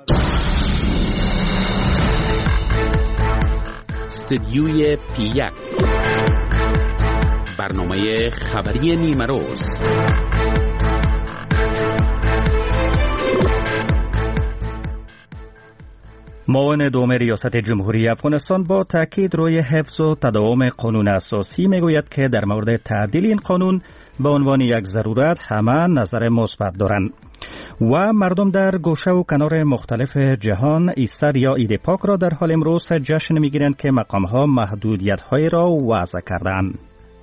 استدیوی پی1 برنامه خبری نیمروز. معاون دوم ریاست جمهوری افغانستان با تاکید روی حفظ و تداوم قانون اساسی میگوید که در مورد تعدیل این قانون به عنوان یک ضرورت همه نظر مثبت دارند و مردم در گوشه و کنار مختلف جهان ایستر یا عید پاک را در حال امروز جشن میگیرند که مقامها محدودیت‌های را وضع کردند.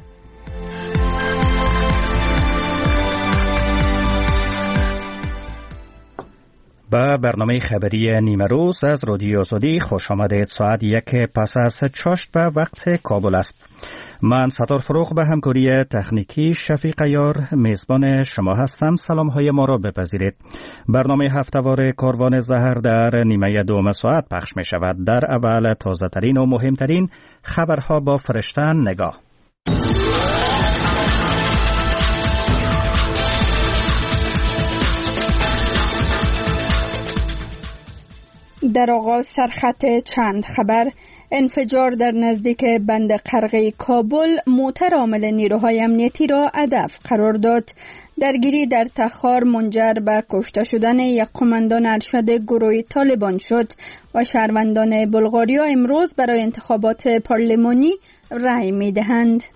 با برنامه خبری نیمه روز از رادیو آزادی خوش آمدید. ساعت 1 پس از چاشت به وقت کابل است. من ستار فروغ به همکاری تکنیکی شفیق یار میزبان شما هستم. سلام های ما را بپذیرید. برنامه هفته‌وار کاروان زهر در نیمه دوم ساعت پخش می شود. در اول تازه ترین و مهمترین خبرها با فرشته نگاه. در آغاز سرخط چند خبر: انفجار در نزدیک بند قرغه کابل موتر عامل نیروهای امنیتی را هدف قرار داد. درگیری در تخار منجر به کشته شدن یک قماندان ارشد گروه طالبان شد و شهروندان بلغاریا امروز برای انتخابات پارلمانی رأی می دهند.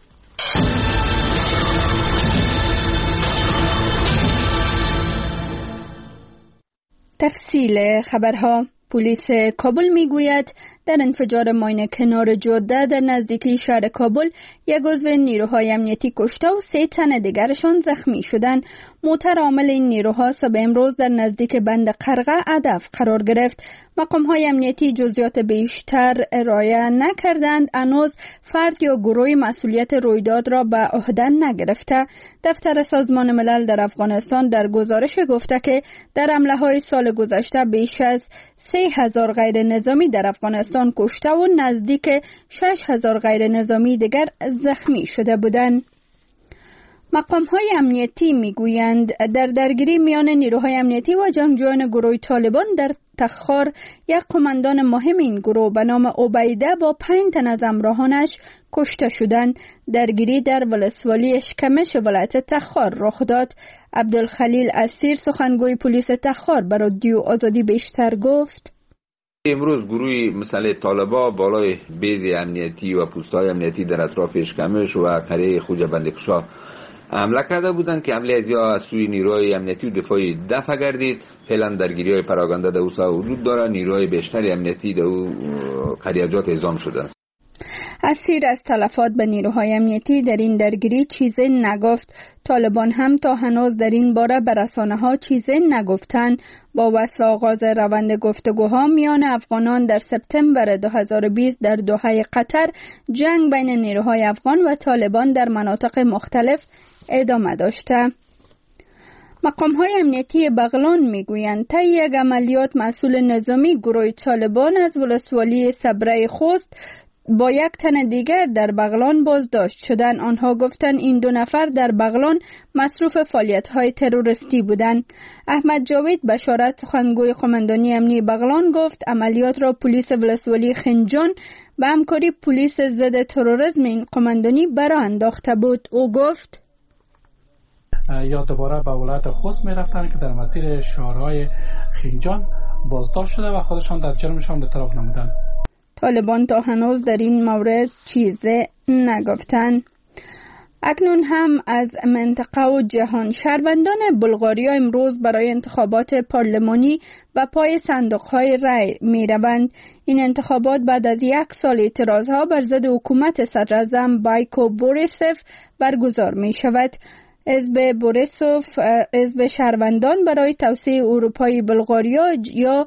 تفصیل خبرها: پلیس کابل میگوید در انفجار ماین کنار جاده در نزدیکی شهر کابل یک عضو نیروهای امنیتی کشته و 3 تن دیگرشان زخمی شدند. موتر عامل این نیروها صبح امروز در نزدیک بند قرغه هدف قرار گرفت. مقام‌های امنیتی جزئیات بیشتر ارائه نکردند. هنوز فرد یا گروه مسئولیت رویداد را به عهده نگرفته. دفتر سازمان ملل در افغانستان در گزارش گفته که در حمله‌های سال گذشته بیش از 3000 غیر نظامی در افغانستان کشته و نزدیک 6000 غیر نظامی دیگر زخمی شده بودند. مقام‌های امنیتی میگویند در درگیری میان نیروهای امنیتی و جنگجویان گروه طالبان در تخار یک قماندان مهم این گروه به نام عبیده با 5 تن از همراهانش کشته شدند. درگیری در ولسوالی اشکمش ولایت تخار رخ داد. عبدالخلیل اسیر سخنگوی پلیس تخار به رادیو آزادی بیشتر گفت: امروز گروهی مثل طالبا بالای بیز امنیتی و پوست‌های امنیتی در اطراف اشکمش و قریه خوجه بندکشا حمله کرده بودند که حمله از سوی نیروهای امنیتی و دفاعی دفع گردید. فعلا درگیری‌های پراگنده در اوسا وجود دارد. نیروهای بیشتری امنیتی در قریجات اعزام شده است. اسیر از تلفات به نیروهای امنیتی در این درگیری چیزی نگفت. طالبان هم تا هنوز در این باره به رسانه‌ها چیزی نگفتند. با وصف آغاز روند گفتگوها میان افغانان در سپتامبر 2020 در دوحه قطر، جنگ بین نیروهای افغان و طالبان در مناطق مختلف ادامه داشته. مقام‌های امنیتی بغلان میگویند طی یک عملیات مسئول نظامی گروه طالبان از ولسوالی صبره خوست با 1 تن دیگر در بغلان بازداشت شدند. آنها گفتند این 2 نفر در بغلان مصروف فعالیت‌های تروریستی بودند. احمد جاوید بشارت سخنگوی قماندانی امنی بغلان گفت عملیات را پلیس ولسوالی خنجان به همکاری پلیس ضد تروریسم این قماندانی برآ انداخته بود. او گفت یا دوباره به ولایت خوست می رفتن که در مسیر شهرهای خنجان بازداشت شده و خودشان در جرمشان اعتراف نمودند. طالبان تا هنوز در این مورد چیزی نگفتند. اکنون هم از منطقه و جهان شهروندان بلغاریا امروز برای انتخابات پارلمانی و پای صندوق‌های رای می‌روند. این انتخابات بعد از 1 سال اعتراض‌ها بر ضد حکومت صدراعظم بایکو بوریسوف برگزار می‌شود. حزب بوریسوف، حزب شهروندان برای توسعه اروپای بلغاریا یا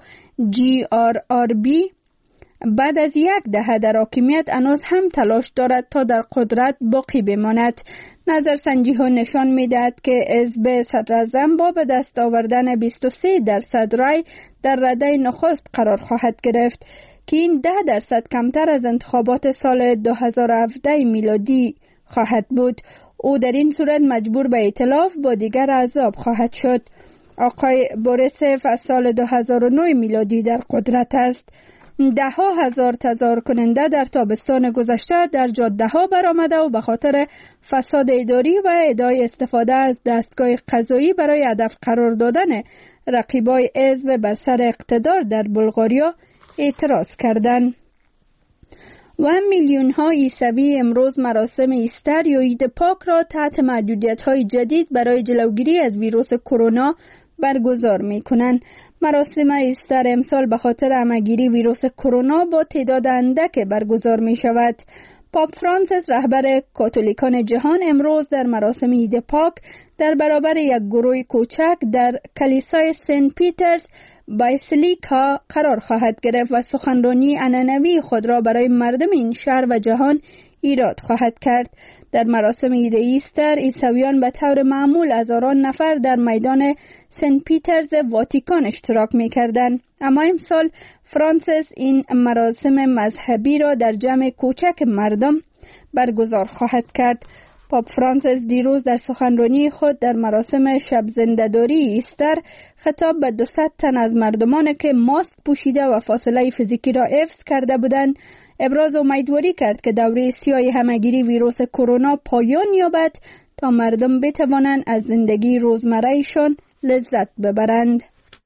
GRRB، بعد از 1 دهه در حاکمیت هنوز هم تلاش دارد تا در قدرت باقی بماند. نظرسنجی‌ها نشان می‌دهد که حزب صدراعظم با به دست آوردن 23% رای در رده نخست قرار خواهد گرفت که این 10% کمتر از انتخابات سال 2017 میلادی خواهد بود. او در این صورت مجبور به ائتلاف با دیگر احزاب خواهد شد. آقای بوریسف از سال 2009 میلادی در قدرت است. ده‌ها هزار تظاهر کننده در تابستان گذشته در جاده ها برآمده و به خاطر فساد اداری و ادعای استفاده از دستگاه قضایی برای هدف قرار دادن رقیبای حزب بر سر اقتدار در بلغاریا اعتراض کردند. و میلیون ها عیسوی امروز مراسم ایستر یا عید پاک را تحت محدودیت های جدید برای جلوگیری از ویروس کرونا برگزار می کنند. مراسم ایستر امسال به خاطر همه‌گیری ویروس کرونا با تعداد اندک برگزار می شود. پاپ فرانسیس رهبر کاتولیکان جهان امروز در مراسم عید پاک در برابر یک گروه کوچک در کلیسای سنت پیترز باسیلیکا قرار خواهد گرفت و سخنرانی عنعنوی خود را برای مردم این شهر و جهان ایراد خواهد کرد. در مراسم عید ایستر عیسویان به طور معمول هزاران نفر در میدان سنت پیترز واتیکان اشتراک می‌کردند، اما امسال فرانسیس این مراسم مذهبی را در جمع کوچک مردم برگزار خواهد کرد. پاپ فرانسیس دیروز در سخنرانی خود در مراسم شب زنده‌داری ایستر خطاب به 200 تن از مردمان که ماسک پوشیده و فاصله فیزیکی را حفظ کرده بودند ابراز امیدواری کرد که دوره سیاه همه‌گیری ویروس کرونا پایان یابد تا مردم بتوانند از زندگی روزمره‌شان لذت ببرند.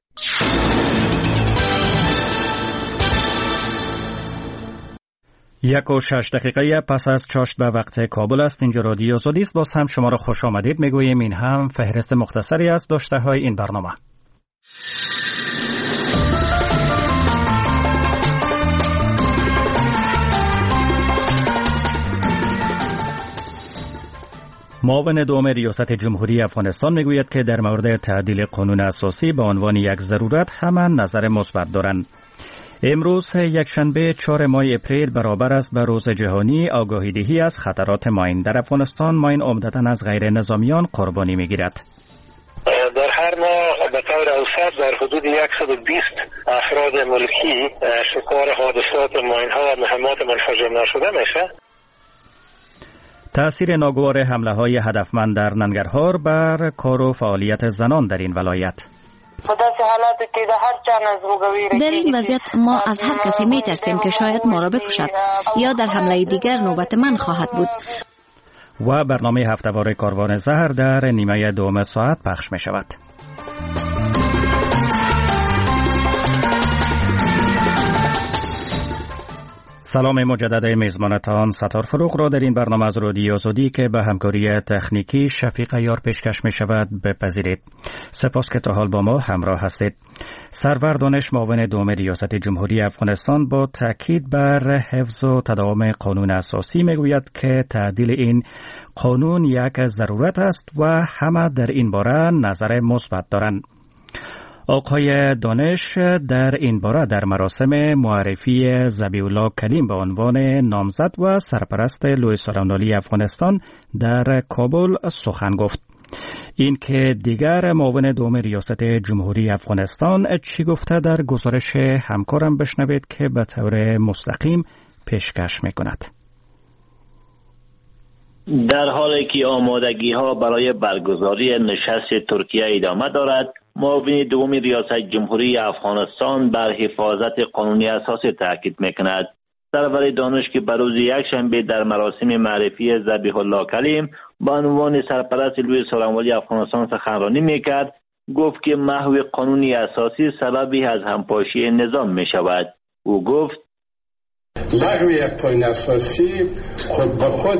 1:06 پس از چاشت به وقت کابل است. اینجا رادیو سعودی است. باز هم شما را خوش آمدید میگوییم. این هم فهرست مختصری از داشته های این برنامه. معاون دوم ریاست جمهوری افغانستان میگوید که در مورد تعدیل قانون اساسی به عنوان یک ضرورت همه نظر مثبت دارند. امروز یکشنبه 4 ماه اپریل برابر است به روز جهانی آگاهی دهی از خطرات ماین. در افغانستان ماین عمدتاً از غیر نظامیان قربانی میگیرد. در هر ماه به طور اوسط در حدود 120 افراد ملکی شکار حادثات ماین ها و مهمات منفجر نشده میشه. تأثیر ناگوار حمله های هدفمند در ننگرهار بر کار و فعالیت زنان در این ولایت. در این وضعیت ما از هر کسی می ترسیم که شاید ما را بکشد یا در حمله دیگر نوبت من خواهد بود. و برنامه هفته‌وار کاروان زهر در نیمه دوم ساعت پخش می شود. سلام مجدد میزبانتان ستار فروغ را در این برنامه از رادیو سعودی که به همکاری تکنیکی شفیق عیار پیشکش می شود بپذیرید. سپاس که تا حال با ما همراه هستید. سرور دانش معاون دوم ریاست جمهوری افغانستان با تاکید بر حفظ و تداوم قانون اساسی می گوید که تعدیل این قانون یک ضرورت است و همه در این باره نظر مثبت دارند. آقای دانش در این باره در مراسم معرفی ذبیح الله کلیم به عنوان نامزد و سرپرست لوی سالمندالی افغانستان در کابل سخن گفت. این که دیگر معاون دوم ریاست جمهوری افغانستان چی گفته در گزارش همکارم بشنوید که به طور مستقیم پیشکش میکند. در حالی که آمادگی ها برای برگزاری نشست ترکیه ادامه دارد، معاون دوم ریاست جمهوری افغانستان بر حفاظت قانونی اساسی تاکید میکند. سرور دانش که به روز یکشنبه در مراسم معرفی ذبیح الله کلیم به عنوان سرپرست لوی سالمندالی افغانستان سخنرانی میکرد، گفت که محو قانونی اساسی سببی از همپاشی نظام میشود. او گفت لغو یک قانون اساسی خود به خود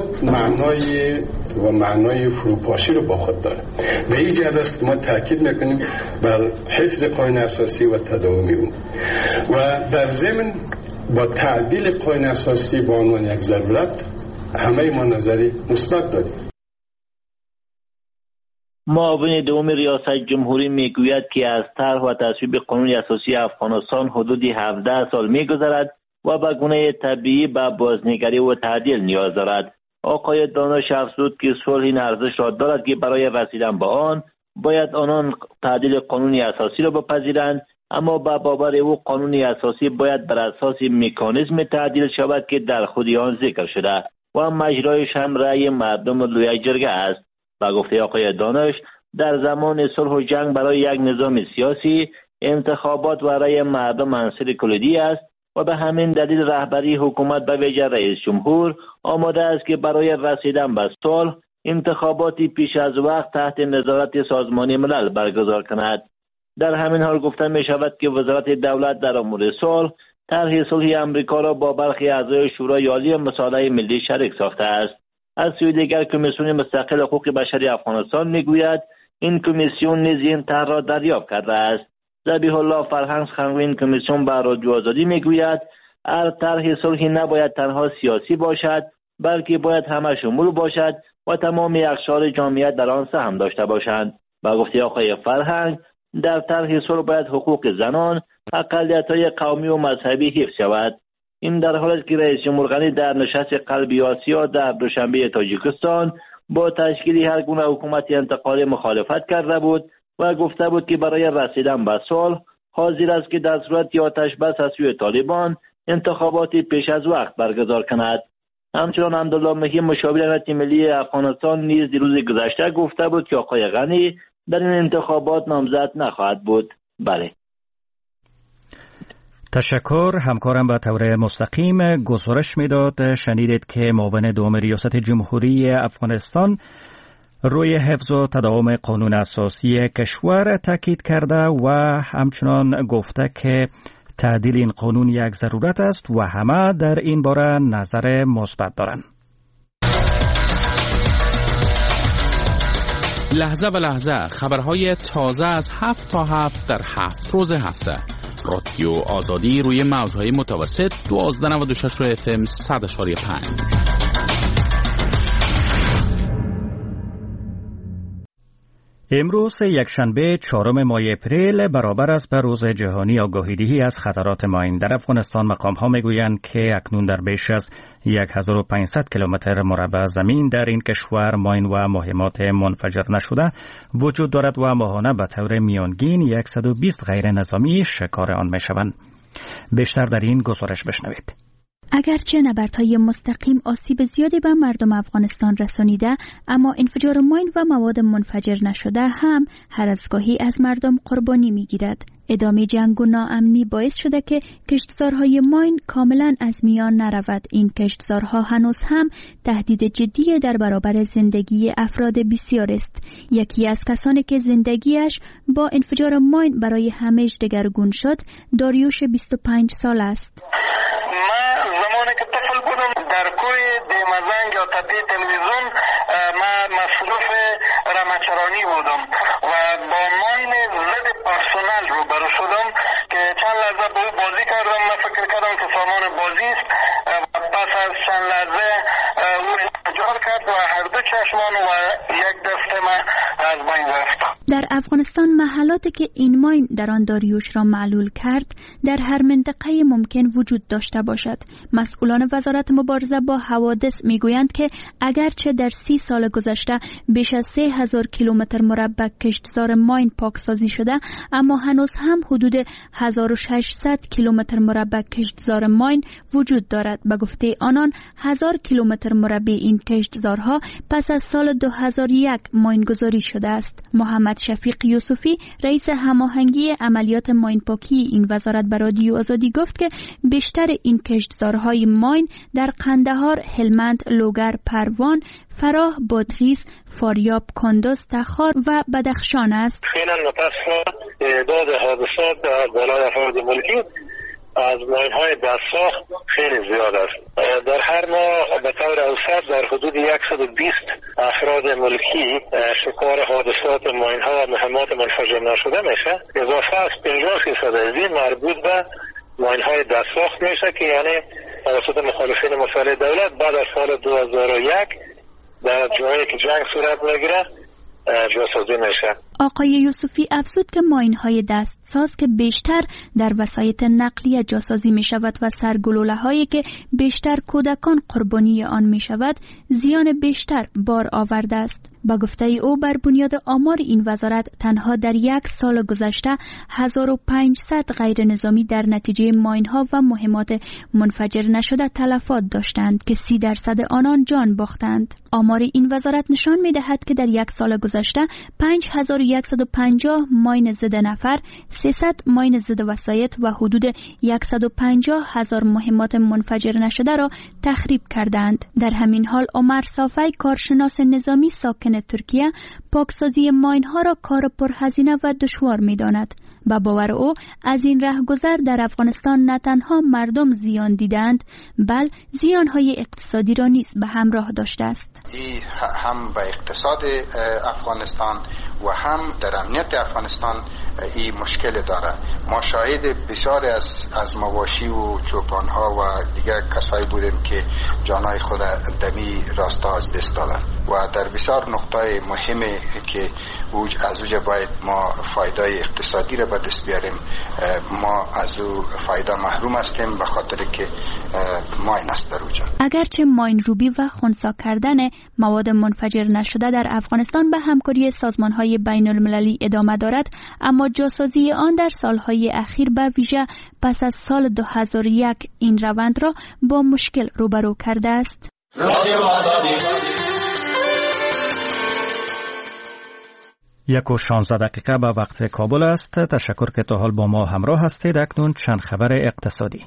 معنای فروپاشی رو با خود داره. به این جهت است ما تاکید میکنیم بر حفظ قانون اساسی و تداوم اون و در ضمن با تعدیل قانون اساسی به عنوان یک ضرورت همه ما نظری مثبت داریم. معاون دوم ریاست جمهوری میگوید که از طرح و تصویب قانون اساسی افغانستان حدود 17 سال میگذرد و به گونه طبیعی به بازنگری و تعدیل نیاز دارد. آقای دانش افزود که صلح این ارزش را دارد که برای رسیدن به آن باید آنان تعدیل قانونی اساسی را بپذیرند، اما به باور او قانونی اساسی باید بر اساس مکانیزم تعدیل شود که در خود آن ذکر شده و مجرایش هم رأی مردم لوی جرگه است. با گفته آقای دانش در زمان صلح و جنگ برای یک نظام سیاسی انتخابات و رأی مردم عنصر کلیدی است و به همین دلیل رهبری حکومت به ویژه رئیس جمهور آماده است که برای رسیدن به صلح انتخاباتی پیش از وقت تحت نظارت سازمان ملل برگزار کند. در همین حال گفته می شود که وزارت دولت در امور صلح طرح صلح امریکا را با برخی اعضای شورای عالی مصالحه ملی شریک ساخته است. از سوی دیگر کمیسیون مستقل حقوق بشری افغانستان میگوید این کمیسیون نیز این طرح را دریافت کرده است. ذبیح الله فرهنگ سخنگوی این کمیسیون به رادیو آزادی میگوید هر طرح صلحی نباید تنها سیاسی باشد بلکه باید همه شمول باشد و تمام اقشار جامعه در آن سهم داشته باشند. با گفته آقای فرهنگ در طرح صلح باید حقوق زنان، اقلیت‌های قومی و مذهبی حفظ شود. این در حالی است که رئیس جمهور غنی در نشست قلبی آسیا در دوشنبه تاجیکستان با تشکیل هر گونه حکومت انتقالی مخالفت کرده بود و گفته بود که برای رسیدن به صلح حاضر است که در صورت آتش بس از سوی طالبان انتخاباتی پیش از وقت برگزار کند. همچنان حمدالله مهی مشاور امنیت ملی افغانستان نیز دیروز گذشته گفته بود که آقای غنی در این انتخابات نامزد نخواهد بود. بله. تشکر. همکارم به طور مستقیم گزارش میداد. شنیدید که معاون دوم ریاست جمهوری افغانستان روی حفظ و تداوم قانون اساسی کشور تاکید کرده و همچنان گفته که تعدیل این قانون یک ضرورت است و همه در این باره نظر مثبت دارند. لحظه به لحظه خبرهای تازه از 7 تا 7 در 7 روز هفته. رادیو آزادی روی موجهای متوسط 1296 FM 100.5. امروز یکشنبه 4 ماه اپریل برابر است به روز جهانی آگاهی‌دهی از خطرات ماین. در افغانستان مقام‌ها می‌گویند که اکنون در بیش از 1500 کیلومتر مربع زمین در این کشور ماین و مهمات منفجر نشده وجود دارد و ماهانه به طور میانگین 120 غیر نظامی شکار آن می‌شوند. بیشتر در این گزارش بشنوید. اگرچه نبردهای مستقیم آسیب زیادی به مردم افغانستان رسانیده، اما انفجار ماین و مواد منفجر نشده هم هر از گاهی از مردم قربانی می‌گیرد. ادامه جنگ و ناامنی باعث شده که کشتزارهای ماین کاملا از میان نرود. این کشتزارها هنوز هم تهدید جدی در برابر زندگی افراد بسیار است. یکی از کسانی که زندگیش با انفجار ماین برای همیشه دگرگون شد، داریوش 25 سال است. زمانی که طفل بودم در کوی دیمزنگ یا تبدیل تلویزیون من مصروف رمچرانی بودم و با ماین ضد پرسنل روبرو شدم که چند لحظه به او بازی کردم. من فکر کردم که سامان بازی است و پس از چند لحظه او انفجار کرد و هر دو چشمان و یک دست من از بین رفت. در افغانستان محلاتی که این ماین در آن داریوش را معلول کرد در هر منطقه ممکن وجود داشته باشد. مسئولان وزارت مبارزه با حوادث میگویند که اگرچه در 30 سال گذشته بیش از 3000 کیلومتر مربع کشتزار ماین پاکسازی شده، اما هنوز هم حدود 1600 کیلومتر مربع کشتزار ماین وجود دارد. به گفته آنان 1000 کیلومتر مربع این کشتزارها پس از سال 2001 ماینگذاری شده است. محمد شفیق یوسفی رئیس هماهنگی عملیات ماین پاکی این وزارت به رادیو آزادی گفت که بیشتر این کشتزارهای ماین در قندهار، هلمند، لوگر، پروان، فراه، بادغیس، فاریاب، کندز، تخار و بدخشان است. خیلی متاسفم تعداد حادثات در بالای افراد ملکی از ماین‌های دستساخت خیلی زیاد است. در هر ماه به طور اوسط در حدود 120 افراد ملکی شکار حادثات ماین‌ها و مهمات منفجر نشده میشه. اضافه از 50% از این مربوط به ماین‌های دستساخت میشه که یعنی توسط مخالفین مسلح دولت بعد از سال 2001 در جایی که جنگ صورت میگیره جاسازی میشه. آقای یوسفی افزود که ماین‌های دستساز که بیشتر در وسایط نقلیه جاسازی می شود و سرگلوله هایی که بیشتر کودکان قربانی آن می شود زیان بیشتر بار آورده است. با گفته او بر بنیاد آمار این وزارت تنها در 1 سال گذشته 1500 غیر نظامی در نتیجه ماین‌ها و مهمات منفجر نشده تلفات داشتند که 30% آنان جان باختند. آمار این وزارت نشان می‌دهد که در 1 سال گذشته 5150 ماین ضد نفر، 300 ماین ضد وسایط و حدود 150,000 مهمات منفجر نشده را تخریب کردند. در همین حال عمر صافی، کارشناس نظامی ساکن ترکیه، پاکسازی ماین‌ها را کار پرهزینه و دشوار می‌داند. با باور او از این رهگذر در افغانستان نه تنها مردم زیان دیدند، بل زیان‌های اقتصادی را نیز به همراه داشته است. این هم به اقتصاد افغانستان و هم در امنیت افغانستان این مشکل داره. ما شاهد بسیاری از مواشی و چوپان‌ها و دیگر کسایی بودیم که جانای خود دمی راستا از دست دادن و در بسیار نقطه مهمه که از اوجه باید ما فایده اقتصادی را به دست بیاریم. ما از او فایده محروم هستیم به خاطر که ماین است در اوجه. اگرچه ماین روبی و خنثی کردن مواد منفجر نشده در افغانستان به همکاری سازمان‌های بین‌المللی ادامه دارد، اما جاسازی آن در سالهای اخیر به ویژه پس از سال 2001 این روند را با مشکل روبرو کرده است. 1:16 به وقت کابل است. تشکر که تا حال با ما همراه هستید. اکنون چند خبر اقتصادی.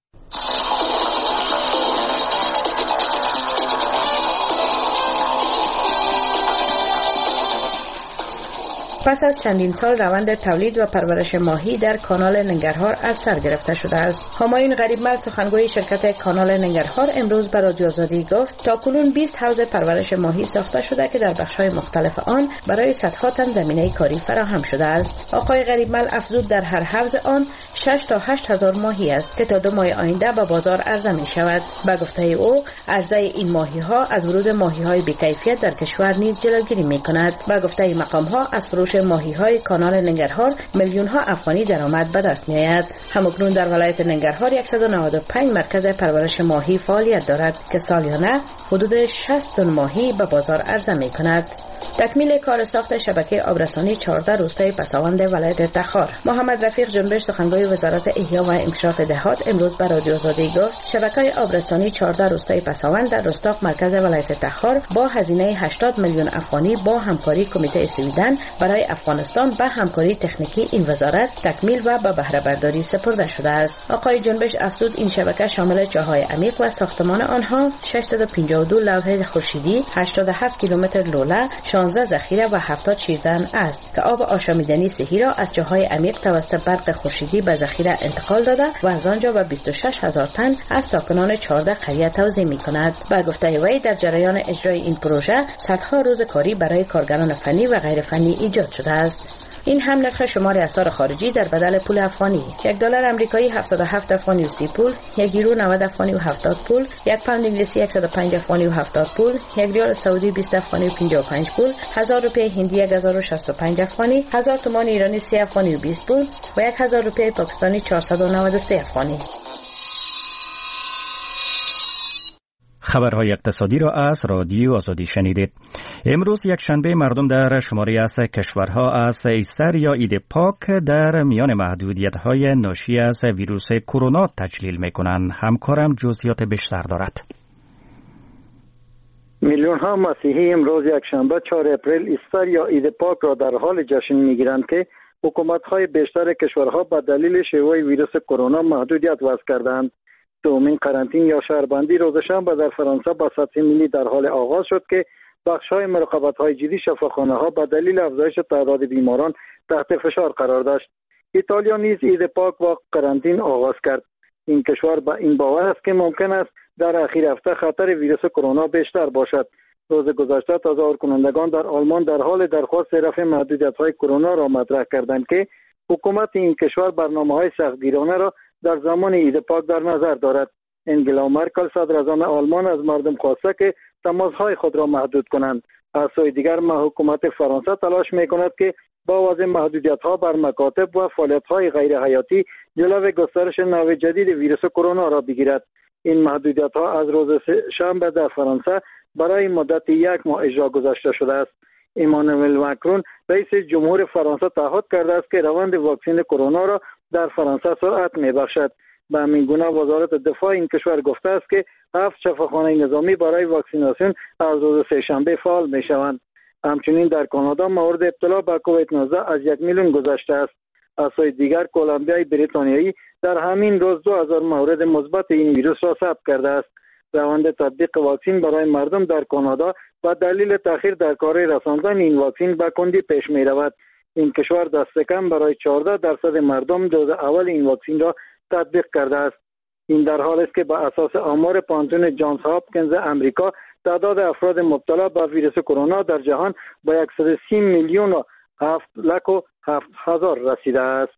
پس از چندین سال روند تولید و پرورش ماهی در کانال ننگرهار از سر گرفته شده است. همایون غریبمل سخنگوی شرکت کانال ننگرهار امروز به رادیو آزادی گفت تاکنون 20 حوض پرورش ماهی ساخته شده که در بخش‌های مختلف آن برای صدها تن زمینه کاری فراهم شده است. آقای غریبمل افزود در هر حوض آن 6 تا 8 هزار ماهی است که تا 2 ماه آینده به بازار عرضه می شود. به گفته او عرضه این ماهی‌ها از ورود ماهی‌های بی‌کیفیت در کشور نیز جلوگیری می‌کند. به گفته مقام‌ها از فروش ماهی‌های کانال ننگرهار میلیون‌ها افغانی درآمد به دست می‌آید. همکنون در ولایت ننگرهار 195 مرکز پرورش ماهی فعالیت دارد که سالیانه حدود 60 تن ماهی به بازار عرضه می‌کند. تکمیل کار ساخت شبکه آبرسانی 14 روستای پساوند ولایت تخار. محمد رفیق جنبش سخنگوی وزارت احیا و انکشاف دهات امروز به رادیو آزادی گفت شبکه آبرسانی 14 روستای پساوند در رستاق مرکز ولایت تخار با هزینه 80 میلیون افغانی با همکاری کمیته سویدن برای افغانستان به همکاری تکنیکی این وزارت تکمیل و به بهره برداری سپرده شده است. آقای جنبش افزود این شبکه شامل چاهای عمیق و ساختمان آنها 652 لوح خورشیدی، 87 کیلومتر لوله، 16 ذخیره و 70 شیردن است که آب آشامیدنی صحی را از چاهای عمیق توسط برق خورشیدی به ذخیره انتقال داده و از آنجا به 26,000 تن از ساکنان 14 قریه توزیع می‌کند. به گفته وی در جریان اجرای این پروژه صدها روز کاری برای کارگران فنی و غیر فنی ایجاد شده است. این هم نرخ شمار اسعار خارجی در بدل پول افغانی: $1 آمریکایی 77 افغانی و 30 پول، 1 یورو 90 افغانی و 70 پول، 1 پوند انگلیسی 105 افغانی و 70 پول، 1 ریال سعودی 20 افغانی و 55 پول، 1000 روپیه هندی 1065 افغانی، 1000 تومان ایرانی 3 افغانی و 20 پول و 1000 روپیه پاکستانی 493 افغانی. خبرهای اقتصادی را از رادیو آزادی شنیدید. امروز یک شنبه مردم در شماری از کشورها از ایستر یا عید پاک در میان محدودیت‌های ناشی از ویروس کرونا تجلیل می‌کنند. همکارم جزئیات بیشتر دارد. میلیون‌ها مسیحی امروز یک شنبه 4 اپریل ایستر یا عید پاک را در حال جشن می‌گیرند که حکومت‌های بیشتر کشورها به دلیل شیوع ویروس کرونا محدودیت وضع کردند. دومین قرنطین یا شهربندی روز شنبه در فرانسه با سطح ملی در حال آغاز شد که بخش‌های مراقبت‌های جدی شفاخانه‌ها به دلیل افزایش تعداد بیماران تحت فشار قرار داشت. ایتالیا نیز عید پاک و قرنطین آغاز کرد. این کشور با این باور است که ممکن است در اخیر هفته خطر ویروس کرونا بیشتر باشد. روز گذشته تظاهر کنندگان در آلمان در حال درخواست رفع محدودیت‌های کرونا را مطرح کردند که حکومت این کشور برنامه‌های سختگیرانه را در زمان عید پاک در نظر دارد. انگلا مرکل صدراعظم آلمان از مردم خواسته که تماس‌های خود را محدود کنند. از سوی دیگر حکومت فرانسه تلاش می‌کند که با وضع محدودیت‌ها بر مکاتب و فعالیت‌های غیر حیاتی جلوی گسترش نوع جدید ویروس کرونا را بگیرد. این محدودیت‌ها از روز شنبه در فرانسه برای مدت 1 ماه اجرا گذاشته شده است. ایمانوئل ماکرون رئیس جمهور فرانسه تعهد کرده است که روند واکسن کرونا را در فرانسه سرعت می‌بخشد. به همین گونه وزارت دفاع این کشور گفته است که 7 شفاخانه نظامی برای واکسیناسیون از روز سه‌شنبه فعال می‌شوند. همچنین در کانادا مورد ابتلا به کووید 19 از 1 میلیون گذشته است. از سوی دیگر کلمبیای بریتانیایی در همین روز 2000 مورد مثبت این ویروس را ثبت کرده است. روند تطبیق واکسن برای مردم در کانادا و دلیل تأخیر در کار رساندن این واکسن به کندی پیش می رود. این کشور دست کم برای 14% مردم دوز اول این واکسن را تطبیق کرده است. این در حال است که به اساس آمار پانتون جانز هاپکینز امریکا تعداد افراد مبتلا به ویروس کرونا در جهان به 130 میلیون و 7,07,000 رسیده است.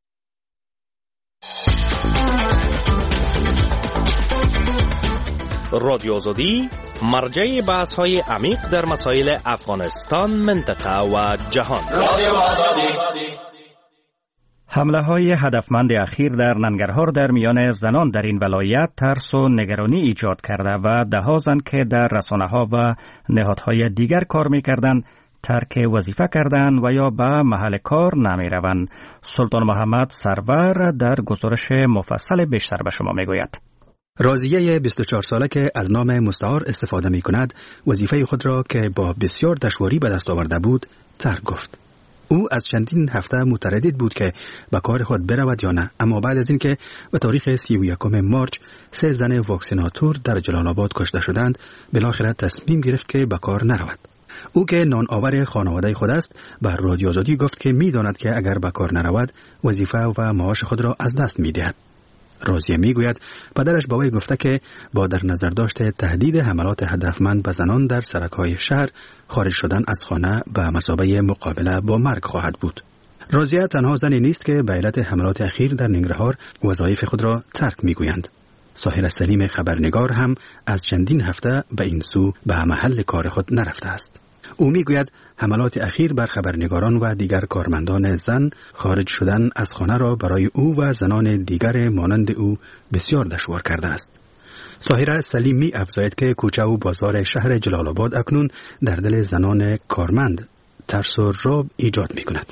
رادیو آزادی مرجع بحث‌های عمیق در مسائل افغانستان، منطقه و جهان. رادیو آزادی. حمله‌های هدفمند اخیر در ننگرهار در میان زنان در این ولایت ترس و نگرانی ایجاد کرده و ده‌ها زن که در رسانه‌ها و نهادهای دیگر کار می‌کردند ترک وظیفه کردند و یا به محل کار نمی‌روند. سلطان محمد سرور در گزارش مفصل بیشتر به شما می‌گوید. راضیه 24 ساله که از نام مستعار استفاده می کند وظیفه خود را که با بسیار دشواری به دست آورده بود ترک گفت. او از چندین هفته متردد بود که به کار خود برود یا نه، اما بعد از اینکه به تاریخ 31 مارچ 3 زن واکسیناتور در جلال آباد کشته شدند، بالاخره تصمیم گرفت که به کار نرود. او که نان آور خانواده خود است، بر رادیو آزادی گفت که می داند که اگر به کار نرود وظیفه و معاش خود را از دست می دهد. راضیه میگوید پدرش با وی گفته که با در نظر داشت تهدید حملات هدفمند به زنان در سرک‌های شهر، خارج شدن از خانه به مثابه مقابله با مرگ خواهد بود. راضیه تنها زنی نیست که به علت حملات اخیر در ننگرهار وظایف خود را ترک میگویند. ساحر سلیم خبرنگار هم از چندین هفته به این سو به محل کار خود نرفته است. او میگوید حملات اخیر بر خبرنگاران و دیگر کارمندان زن خارج شدن از خانه را برای او و زنان دیگر مانند او بسیار دشوار کرده است. ساحر سلیم می افزاید که کوچه و بازار شهر جلال آباد اکنون در دل زنان کارمند ترس و رعب ایجاد می کند.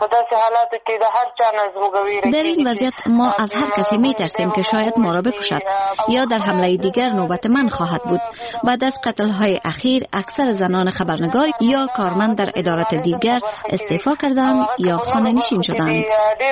در این وضعیت ما از هر کسی می ترسیم که شاید ما را بکشد یا در حمله دیگر نوبت من خواهد بود. بعد از قتل‌های اخیر اکثر زنان خبرنگار یا کارمند در ادارات دیگر استعفا کردند یا خانه‌نشین شدند.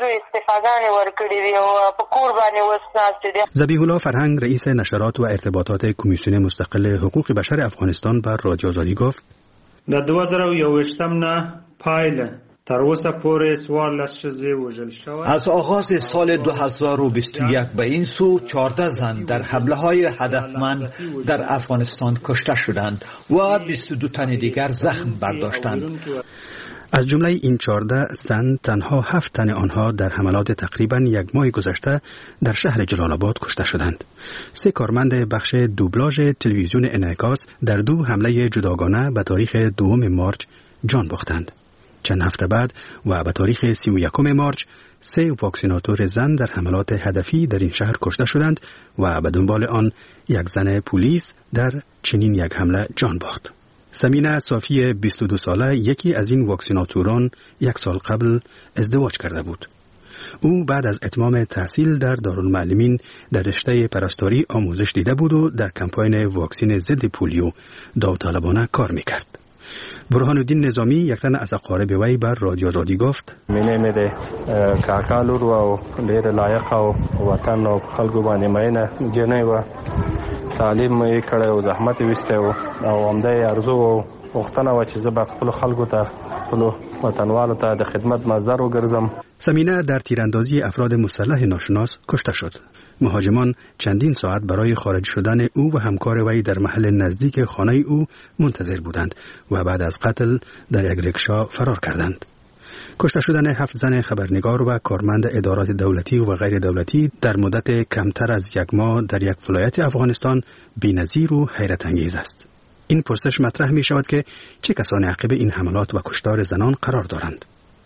ذبیح الله فرهنگ رئیس نشرات و ارتباطات کمیسیون مستقل حقوق بشر افغانستان بر رادیو آزادی گفت: در 2021 نه پایله تر اوسه پورې 14 ښځې وژل شوې. از آغاز سال 2021 به این سو 14 زن در حمله‌های هدفمند در افغانستان کشته شدند و 22 تن دیگر زخم برداشتند. از جمله این 14 زن تنها 7 تن آنها در حملات تقریباً 1 ماه گذشته در شهر جلال آباد کشته شدند. 3 کارمند بخش دوبلاژ تلویزیون انعکاس در 2 حمله جداگانه به تاریخ 2 مارچ جان باختند. چند هفته بعد و به تاریخ 31 مارچ 3 واکسیناتور زن در حملات هدفی در این شهر کشته شدند و به دنبال آن 1 زن پلیس در چنین 1 حمله جان باخت. سمینه صافی 22 ساله یکی از این واکسیناتوران 1 سال قبل ازدواج کرده بود. او بعد از اتمام تحصیل در دارالمعلمین در رشته پرستاری آموزش دیده بود و در کمپاین واکسین ضد پولیو داوطلبانه کار میکرد. برهان الدین نظامی یک تن از اقارب وی بر رادیو آزادی گفت: مینه می ده کاکالور و ډیر لایق او وطن او خلکو باندې مینه جنې و تعلیم یې کړی او زحمت یې وسته او همدې ارزو او وختونه و چې زه به خپل خلکو ته خپل وطنوالو ته د خدمت مصدر وګرځم. سمینه در تیراندازی افراد مسلح ناشناس کشته شد. مهاجمان چندین ساعت برای خارج شدن او و همکار وی در محل نزدیک خانه او منتظر بودند و بعد از قتل در 1 رکشا فرار کردند. کشته شدن 7 زن خبرنگار و کارمند ادارات دولتی و غیر دولتی در مدت کمتر از 1 ماه در 1 ولایت افغانستان بی‌نظیر و حیرت انگیز است. این پرسش مطرح می شود که چه کسانی عقب این حملات و کشتار زنان قرار دارند؟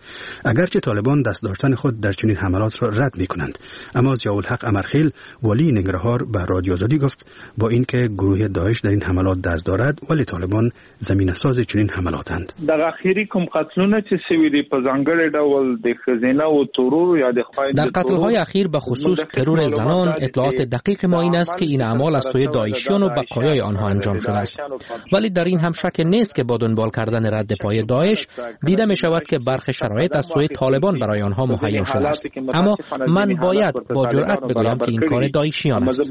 اگرچه طالبان دست داشتن خود در چنین حملات را رد می‌کنند، اما ضیاءالحق امرخیل والی ننگرهار به رادیو آزادی گفت با اینکه گروه داعش در این حملات دست دارد ولی طالبان زمینه‌ساز چنین حملاتند. در اخیری کوم قتلونه چې سوي دي په ځانګړي ډول د خزینه او ترور یا د خواهد در قتل‌های اخیر به خصوص ترور زنان اطلاعات دقیق ما این است که این اعمال از سوی داعشیان و بقایای آنها انجام شده است، ولی در این هم شک نیست که با دنبال کردن رد پای داعش دیده می شود که برخی شرایط از سوی طالبان برای آنها مهیا شده است. اما من باید با جرأت بگویم که این کار داعشیان است.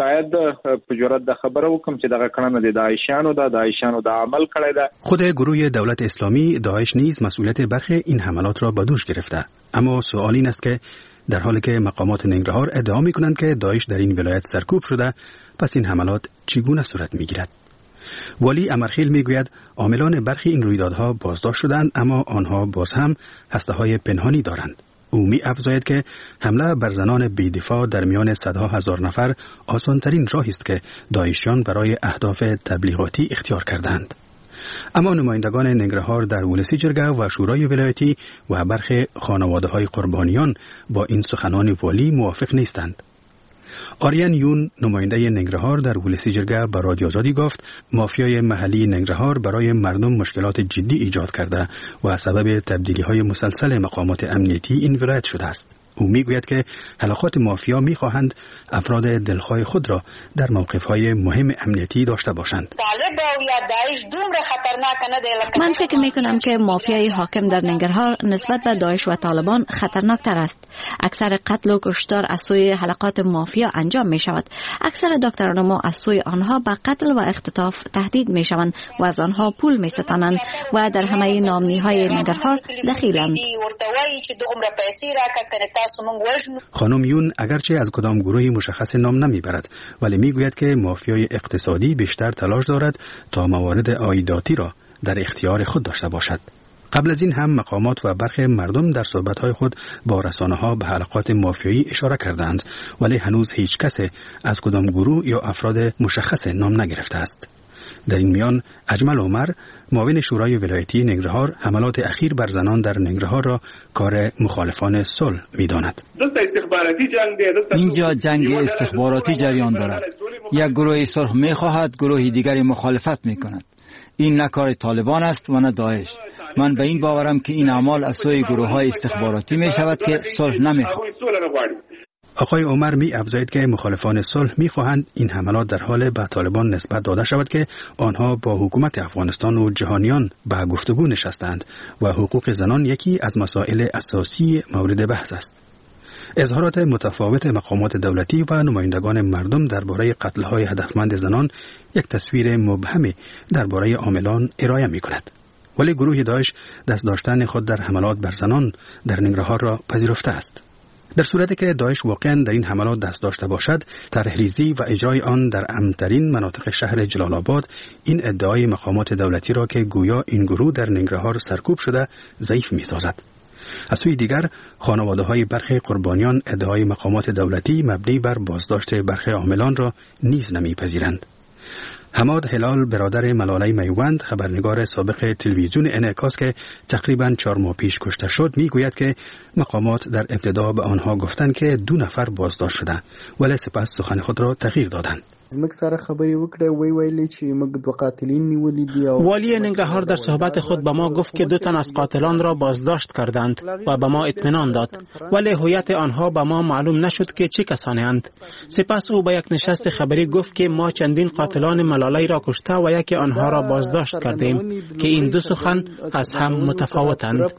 خود گروه دولت اسلامی داعش نیز مسئولیت برخی این حملات را به دوش گرفته، اما سوال این است که در حالی که مقامات ننگرهار ادعا می کنند که داعش در این ولایت سرکوب شده، پس این حملات چگونه صورت می گیرد؟ والی امرخیل می گوید عاملان برخی این رویدادها بازداشت شدند، اما آنها باز هم هسته‌های پنهانی دارند. او می افزاید که حمله بر زنان بی‌دفاع در میان صدها هزار نفر آسانترین راهی است که داعشیان برای اهداف تبلیغاتی اختیار کردند. اما نمایندگان ننگرهار در ولسی جرگه و شورای ولایتی و برخی خانواده‌های قربانیان با این سخنان والی موافق نیستند. آریان یون نماینده ننگرهار در ولسی جرگه به رادیو آزادی گفت مافیای محلی ننگرهار برای مردم مشکلات جدی ایجاد کرده و سبب تبدیلی‌های مسلسل مقامات امنیتی این ولایت شده است. او میگوید که حلقات مافیا میخواهند افراد دلخواه خود را در موقف‌های مهم امنیتی داشته باشند. من فکر میکنم که مافیای حاکم در ننگرهار نسبت به داعش و طالبان خطرناکتر است. اکثر قتل و کشتار از سوی حلقات مافیا انجام می شود. اکثر دکتران ما از سوی آنها به قتل و اختطاف تهدید می شوند و از آنها پول می ستانند و در همه نامنی های ننگرهار دخیلند. خانم یون اگرچه از کدام گروهی مشخص نام نمیبرد، ولی میگوید که مافیای اقتصادی بیشتر تلاش دارد تا موارد عایداتی را در اختیار خود داشته باشد. قبل از این هم مقامات و برخی مردم در صحبت‌های خود با رسانه‌ها به حلقات مافیایی اشاره کردند، ولی هنوز هیچ کس از کدام گروه یا افراد مشخص نام نگرفته است. در این میان اجمل عمر معاون شورای ولایتی ننگرهار حملات اخیر بر زنان در ننگرهار را کار مخالفان صلح می‌داند. اینجا جنگ استخباراتی جریان دارد. یک گروه صلح می‌خواهد، گروه دیگری مخالفت می‌کند. این نه کار طالبان است و نه داعش. من به این باورم که این اعمال از سوی گروه‌های استخباراتی می‌شود که صلح نمی‌خواهند. آقای عمر می افزاید که مخالفان صلح می خواهند این حملات در حال به طالبان نسبت داده شود که آنها با حکومت افغانستان و جهانیان به گفتگو نشستند و حقوق زنان یکی از مسائل اساسی مورد بحث است. اظهارات متفاوت مقامات دولتی و نمایندگان مردم درباره قتل‌های هدفمند زنان یک تصویر مبهمی درباره عاملان ارائه می‌کند. ولی گروه داعش دست داشتن خود در حملات بر زنان در ننگرهار را پذیرفته است. در صورتی که داعش واقعا در این حملات دست داشته باشد، طرحریزی و اجرای آن در امن‌ترین مناطق شهر جلال آباد این ادعای مقامات دولتی را که گویا این گروه در ننگرهار سرکوب شده ضعیف می‌سازد. از سوی دیگر خانواده‌های برخی قربانیان ادعای مقامات دولتی مبنی بر بازداشت برخی عاملان را نیز نمی‌پذیرند. حماد هلال برادر ملاله میوند خبرنگار سابق تلویزیون انعکاس که تقریباً 4 ماه پیش کشته شد میگوید که مقامات در ابتدا به آنها گفتند که 2 نفر بازداشت شده ولی سپس سخن خود را تغییر دادند. والی ننگرهار در صحبت خود به ما گفت که 2 تن از قاتلان را بازداشت کردند و به ما اطمینان داد، ولی هویت آنها به ما معلوم نشد که چه کسانی اند. سپس او به یک نشست خبری گفت که ما چندین قاتلان ملاله را کشته و یکی آنها را بازداشت کردیم که این 2 سخن از هم متفاوتند.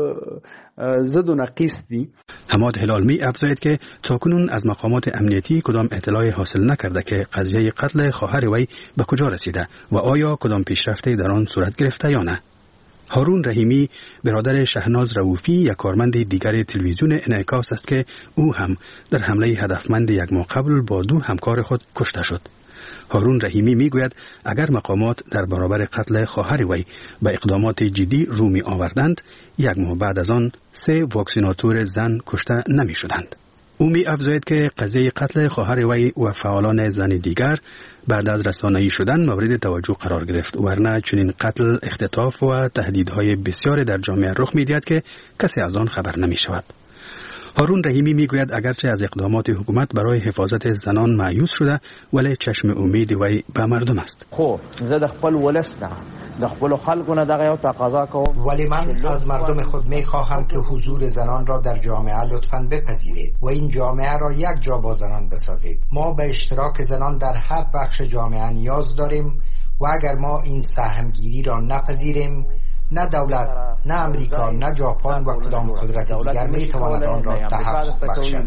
حماد هلال می افزاید که تاکنون از مقامات امنیتی کدام اطلاعی حاصل نکرده که قضیه قتل خواهر وی به کجا رسیده و آیا کدام پیشرفتی در آن صورت گرفته یا نه. هارون رحیمی برادر شهناز رؤوفی یک کارمند دیگر تلویزیون انعکاس است که او هم در حمله هدفمند 1 ماه قبل با 2 همکار خود کشته شد. هارون رحیمی میگوید اگر مقامات در برابر قتل خواهر وی به اقدامات جدی رو می آوردند 1 ماه بعد از آن 3 واکسیناتور زن کشته نمی شدند. او می افزاید که قضیه قتل خواهر وی و فعالان زن دیگر بعد از رسانه‌ای شدن مورد توجه قرار گرفت، ورنه چنین قتل، اختطاف و تهدیدهای بسیار در جامعه رخ می‌دهد که کسی از آن خبر نمی‌شود. هارون رحیمی میگوید اگرچه از اقدامات حکومت برای حفاظت زنان مایوس شده، ولی چشم امید وی به مردم است. خو زه د خپل ولس نه د خپل خلکو نه دغه یو تقاضا کوم، ولی من از مردم خود میخواهم که حضور زنان را در جامعه لطفاً بپذیرید و این جامعه را یک جا با زنان بسازید. ما به اشتراک زنان در هر بخش جامعه نیاز داریم و اگر ما این سهمگیری را نپذیریم، نه دولت، نه امریکا، نه ژاپن و کدام قدرت دیگر میتواند آن را تحقق بخشد.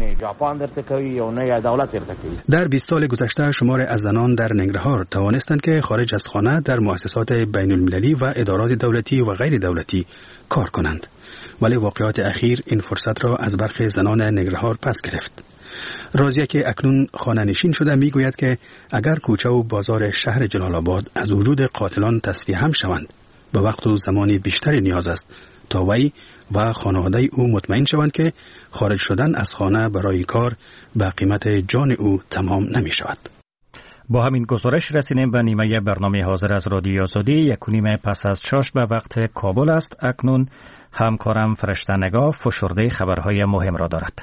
در 20 سال گذشته شمار از زنان در ننگرهار توانستند که خارج از خانه در مؤسسات بین المللی و ادارات دولتی و غیر دولتی کار کنند، ولی واقعات اخیر این فرصت را از برخی زنان ننگرهار پس گرفت. رازیه که اکنون خانه نشین شده میگوید که اگر کوچه و بازار شهر جلال آباد از وجود قاتلان تسلیح هم شوند، به وقت و زمانی بیشتری نیاز است تا وی و خانواده او مطمئن شوند که خارج شدن از خانه برای کار به قیمت جان او تمام نمی شود. با همین گزارش رسیدیم به نیمه برنامه حاضر از رادیو آزادی. 1:30 پس از 6 به وقت کابل است. اکنون همکارم فرشته نگاه فشرده خبرهای مهم را دارد.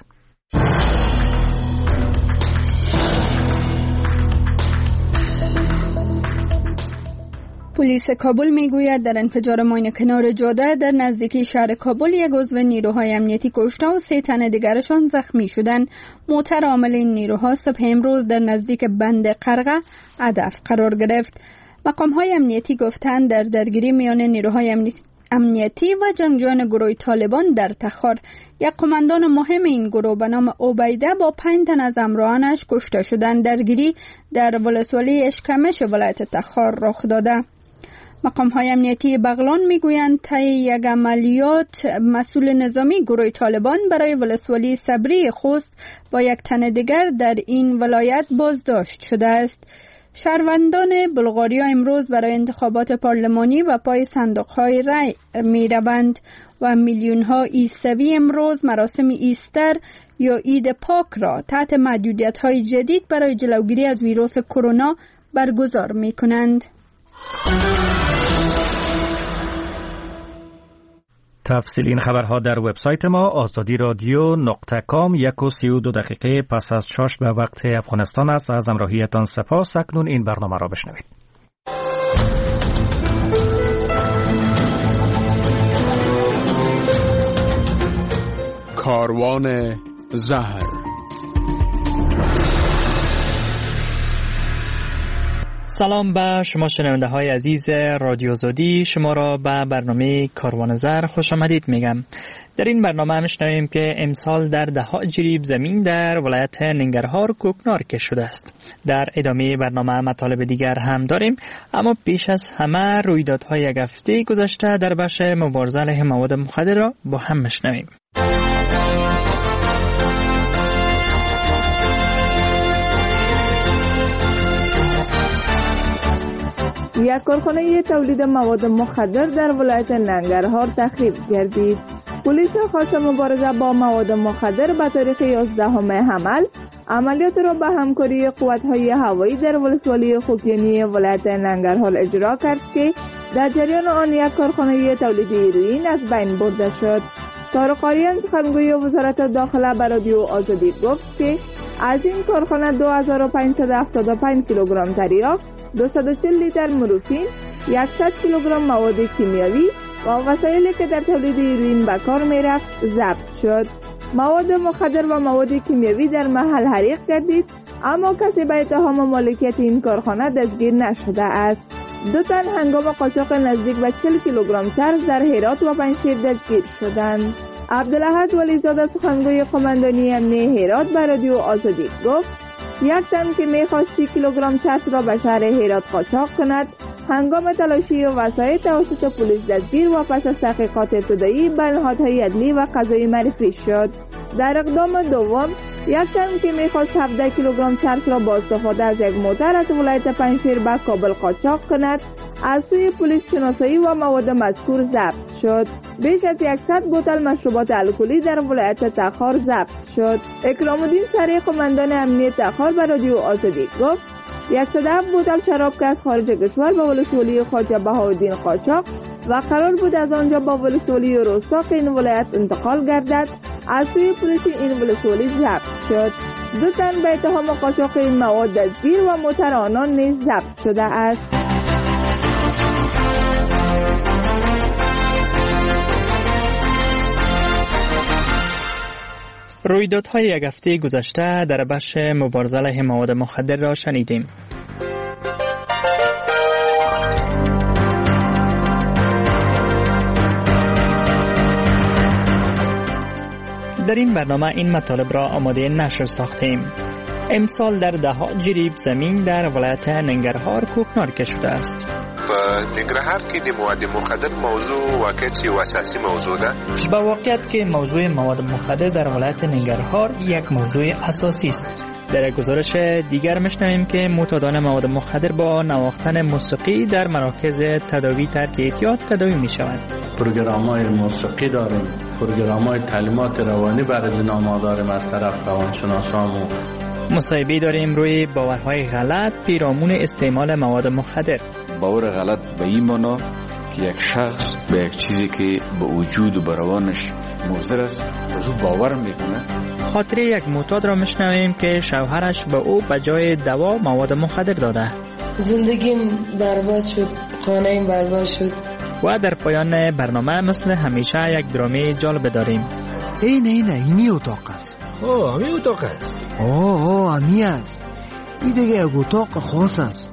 پلیس کابل میگوید در انفجار ماین کنار جاده در نزدیکی شهر کابل یک عضو نیروهای امنیتی کشته و 3 تن دیگرشان زخمی شدند. موتر عامل این نیروها صبح امروز در نزدیک بند قرغه هدف قرار گرفت. مقام‌های امنیتی گفتند در درگیری میان نیروهای امنیتی و جنگجویان گروه طالبان در تخار یک قماندان مهم این گروه به نام عبیده با 5 تن از همراهانش کشته شدند. درگیری در ولسوالی اشکمش ولایت تخار رخ داده. مقام‌های امنیتی بغلان میگویند طی یک عملیات مسئول نظامی گروه طالبان برای ولسوالی صبری خوست با 1 تن دیگر در این ولایت بازداشت شده است. شهروندان بلغاریا امروز برای انتخابات پارلمانی و پای صندوق‌های رای می‌روند و میلیون‌ها عیسوی امروز مراسم ایستر یا عید پاک را تحت محدودیت‌های جدید برای جلوگیری از ویروس کرونا برگزار می‌کنند. تفصیل این خبرها در وبسایت ما azadiradio.com. 1:32 پس از 6 به وقت افغانستان است. از همراهیتان سپاس. اکنون این برنامه را بشنوید. کاروان زهر. سلام به شما شنونده های عزیز رادیو آزادی. شما را به برنامه کاروان زهر خوش آمدید میگم. در این برنامه میشنویم که امسال در دهها جریب زمین در ولایت ننگرهار کوکنار کشته شده است. در ادامه برنامه مطالب دیگر هم داریم، اما پیش از همه رویدادهای یک هفته گذشته در بخش مبارزه علیه مواد مخدر را با هم میشنویم. یک کارخانه تولید مواد مخدر در ولایت ننگرهار تخریب گردید. پلیس خاص مبارزه با مواد مخدر به تاریخ 11 حمل عملیات را به همکاری قوت‌های هوایی در ولسوالی خوکیانی ولایت ننگرهار اجرا کرد که در جریان آن یک کارخانه تولید هیروئین از بین برده شد. طارق آریان سخنگوی وزارت داخله به رادیو آزادی گفت که از این کارخانه 2575 کیلوگرم تریاک، 240 لیتر مورفین، 100 کیلوگرم مواد کیمیاوی و وسایلی که در تولید هیروئین به کار می‌رفت ضبط شد. مواد مخدر و مواد کیمیاوی در محل حریق گردید، اما کسی به اتهام مالکیت این کارخانه دستگیر نشده است. 2 تن هنگام قاچاق نزدیک به 40 کیلوگرم چرس در هرات و پنجشیر دستگیر شدند. عبدالاحد ولیزاده سخنگوی قماندانی امنیه هرات به رادیو آزادی گفت 1 تن که می‌خواست 30 کیلوگرم چرس را به شهر هرات قاچاق کند، هنگام تلاشی وسایل توسط پلیس دستگیر و پس از تحقیقات ابتدایی به نهادهای عدلی و قضایی معرفی شد. در اقدام دوم 1 تن که می‌خواست 17 کیلوگرم چرس را با استفاده از یک موتر از ولایت پنجشیر به کابل قاچاق کند، از سوی پلیس شناسایی و مواد مذکور ضبط شد. بیش از 100 بوتل مشروبات الکلی در ولایت تخار ضبط شد. اکرام الدین سری، قماندان امنیت تخار، به رادیو آزادی گفت 107 بوتل شراب که از خارج کشور به ولسوالی خواجه بهاءالدین قاچاق و قرار بود از آنجا با ولسوالی رستاق این ولایت انتقال گردد، از سوی پلیس این ولسوالی ضبط شد. 2 تن به اتهام قاچاق این مواد دستگیر و موتر آنان نیز ضبط شده است. رویدادهای یک هفته گذشته در بخش مبارزه علیه مواد مخدر را شنیدیم. در این برنامه این مطالب را آماده نشر ساختیم. امسال در دهها جریب زمین در ولایت ننگرهار کوکنار شده است. په ننګرهار کې د مواد مخدر موضوع واقعیت یو اساسي موضوع ده. با واقعیت که موضوع مواد مخدر در ولایت ننگرهار یک موضوع اساسی است. در گزارش دیگر میشنویم که معتادان مواد مخدر با نواختن موسیقی در مراکز تداوی تحت احتیاط تداوی میشوند. پروگرام‌های موسیقی داریم، پروگرام‌های تعلیمات روانی برای زنان داریم از طرف روانشناسان. مصاحبه داریم روی باورهای غلط پیرامون استعمال مواد مخدر. باور غلط به این معنا که یک شخص به یک چیزی که به وجود و به روانش مضر است از او باور میکنه. خاطره یک معتاد را میشنویم که شوهرش به او به جای دوا مواد مخدر داده. زندگیم برباد شد، خانه‌ام برباد شد. و در پایان برنامه مثل همیشه یک درامه جالب داریم. اینی اتاق است. همی اتاق است. همی است. این دیگه یک اتاق خاص است.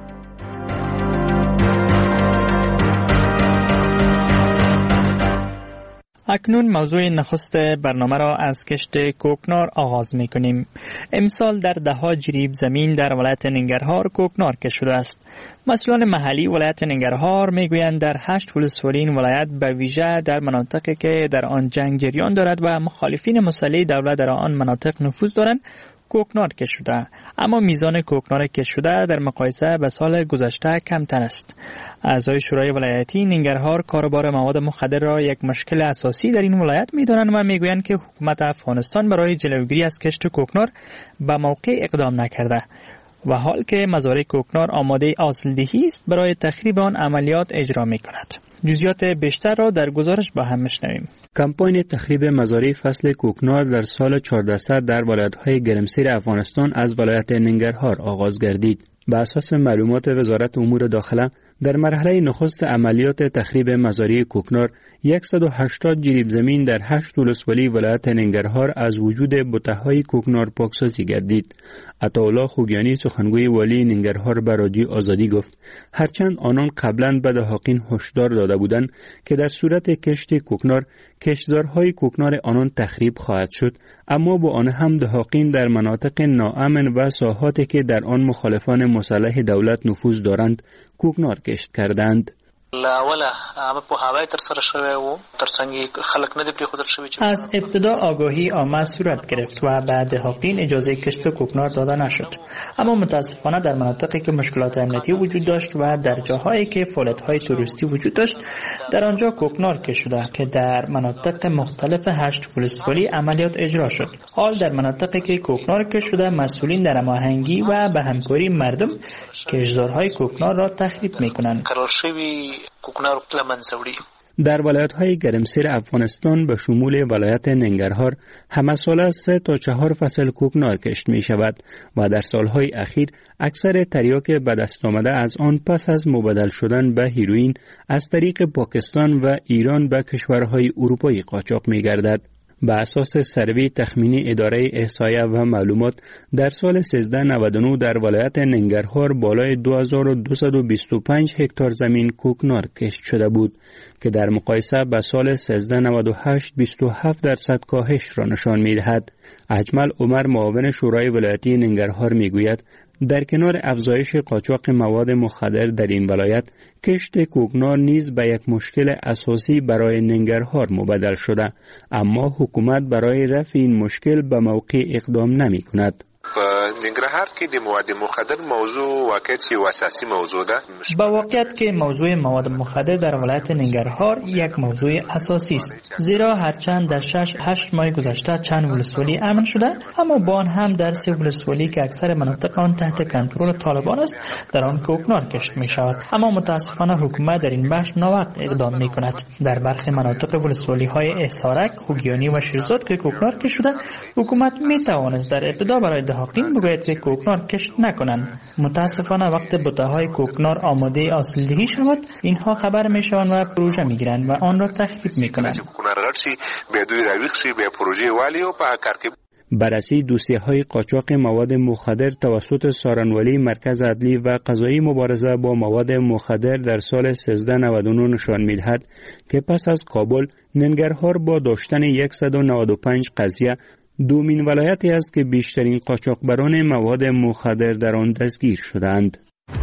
اکنون موضوع نخست برنامه را از کشت کوکنار آغاز می کنیم. امسال در دهها جریب زمین در ولایت ننگرهار کوکنار کشته شده است. مسئولان محلی ولایت ننگرهار می گویند در 8 ولسوالی این ولایت به ویژه در مناطقی که در آن جنگ جریان دارد و مخالفین مسلح دولت در آن مناطق نفوذ دارند کوکنار کشته شده، اما میزان کوکنار کشته شده در مقایسه به سال گذشته کمتر است. اعضای شورای ولایتی ننگرهار کاروبار مواد مخدر را یک مشکل اساسی در این ولایت می‌دانند و میگویند که حکومت افغانستان برای جلوگیری از کشت کوکنار به موقع اقدام نکرده و حال که مزارع کوکنار آماده حاصلدهی است برای تخریب آن عملیات اجرا می‌کند. جزئیات بیشتر را در گزارش با هم می‌شنویم. کمپاین تخریب مزارع فصل کوکنار در سال 1400 در ولایت‌های گرمسیر افغانستان از ولایت ننگرهار آغاز گردید. به اساس معلومات وزارت امور داخله در مرحله نخست عملیات تخریب مزارع کوکنار 180 جریب زمین در 8 ولسوالی ولایت ننگرهار از وجود بته‌های کوکنار پاکسازی گردید. عطاالله خوگیانی سخنگوی والی ننگرهار به رادیو آزادی گفت هرچند آنان قبلا به دهاقین هشدار داده بودند که در صورت کشت کوکنار کشتزارهای کوکنار آنان تخریب خواهد شد، اما با آن هم دهاقین در مناطق ناامن و ساحاتی که در آن مخالفان مسلح دولت نفوذ دارند کوکنار کشت کردند. از ابتدا آگاهی عامه صورت گرفت و به دهاقین اجازه کشت کوکنار داده نشد، اما متاسفانه در مناطقی که مشکلات امنیتی وجود داشت و در جاهایی که فعالیت‌های توریستی وجود داشت در آنجا کوکنار کشت شده که در مناطق مختلف 8 ولسوالی عملیات اجرا شد. حال در مناطقی که کوکنار کشت شده مسئولین در هماهنگی و به همکاری مردم کشتزارهای کوکنار را تخریب می‌کنند. در ولایت‌های گرمسیر افغانستان به شمول ولایت ننگرهار همه ساله 3 تا 4 فصل کوکنار کشت می شود و در سالهای اخیر اکثر تریاک به دست آمده از آن پس از مبادل شدن به هیروئین از طریق پاکستان و ایران به کشورهای اروپایی قاچاق می گردد. به اساس سروی تخمینی اداره احصایه و معلومات در سال 1399 در ولایت ننگرهار بالای 2225 هکتار زمین کوکنار کشت شده بود که در مقایسه به سال 1398 27% کاهش را نشان می‌دهد. اجمل عمر معاون شورای ولایتی ننگرهار میگوید در کنار افزایش قاچاق مواد مخدر در این ولایت کشت کوکنار نیز به یک مشکل اساسی برای ننگرهار مبدل شده، اما حکومت برای رفع این مشکل به موقع اقدام نمی کند. ننګرهار کې د مواد مخدر موضوع واقعیت یو اساسي موضوع ده. با واقعیت که موضوع مواد مخدر در ولایت ننگرهار یک موضوع اساسی است، زیرا هرچند در 6-8 ماه گذشته چند ولسوالی امن شده، اما با آن هم در 3 ولسوالی که اکثر مناطق آن تحت کنترل طالبان است در آن کوکنار کشت می شود. اما متاسفانه حکومت در این بخش ناوقت اقدام می کند. در برخی مناطق ولسوالی های احصارک، خوگیانی و شیرزاد که کوکنار کشت شده، حکومت می توانست در ابتدا برای دهاقین بگوید که کوکنار کشت نکنند. متاسفانه وقت بوته‌های کوکنار آماده حاصلدهی شود، اینها خبر می شوند و پروژه می گیرند و آن را تخریب می کنند. بررسی دوسیه‌های قاچاق مواد مخدر توسط سارنوالی مرکز عدلی و قضایی مبارزه با مواد مخدر در سال 1399 نشان می‌دهد که پس از کابل، ننگرهار با داشتن 195 قضیه دومین ولایتی است که بیشترین قاچاقبران مواد مخدر در آن دستگیر شدند.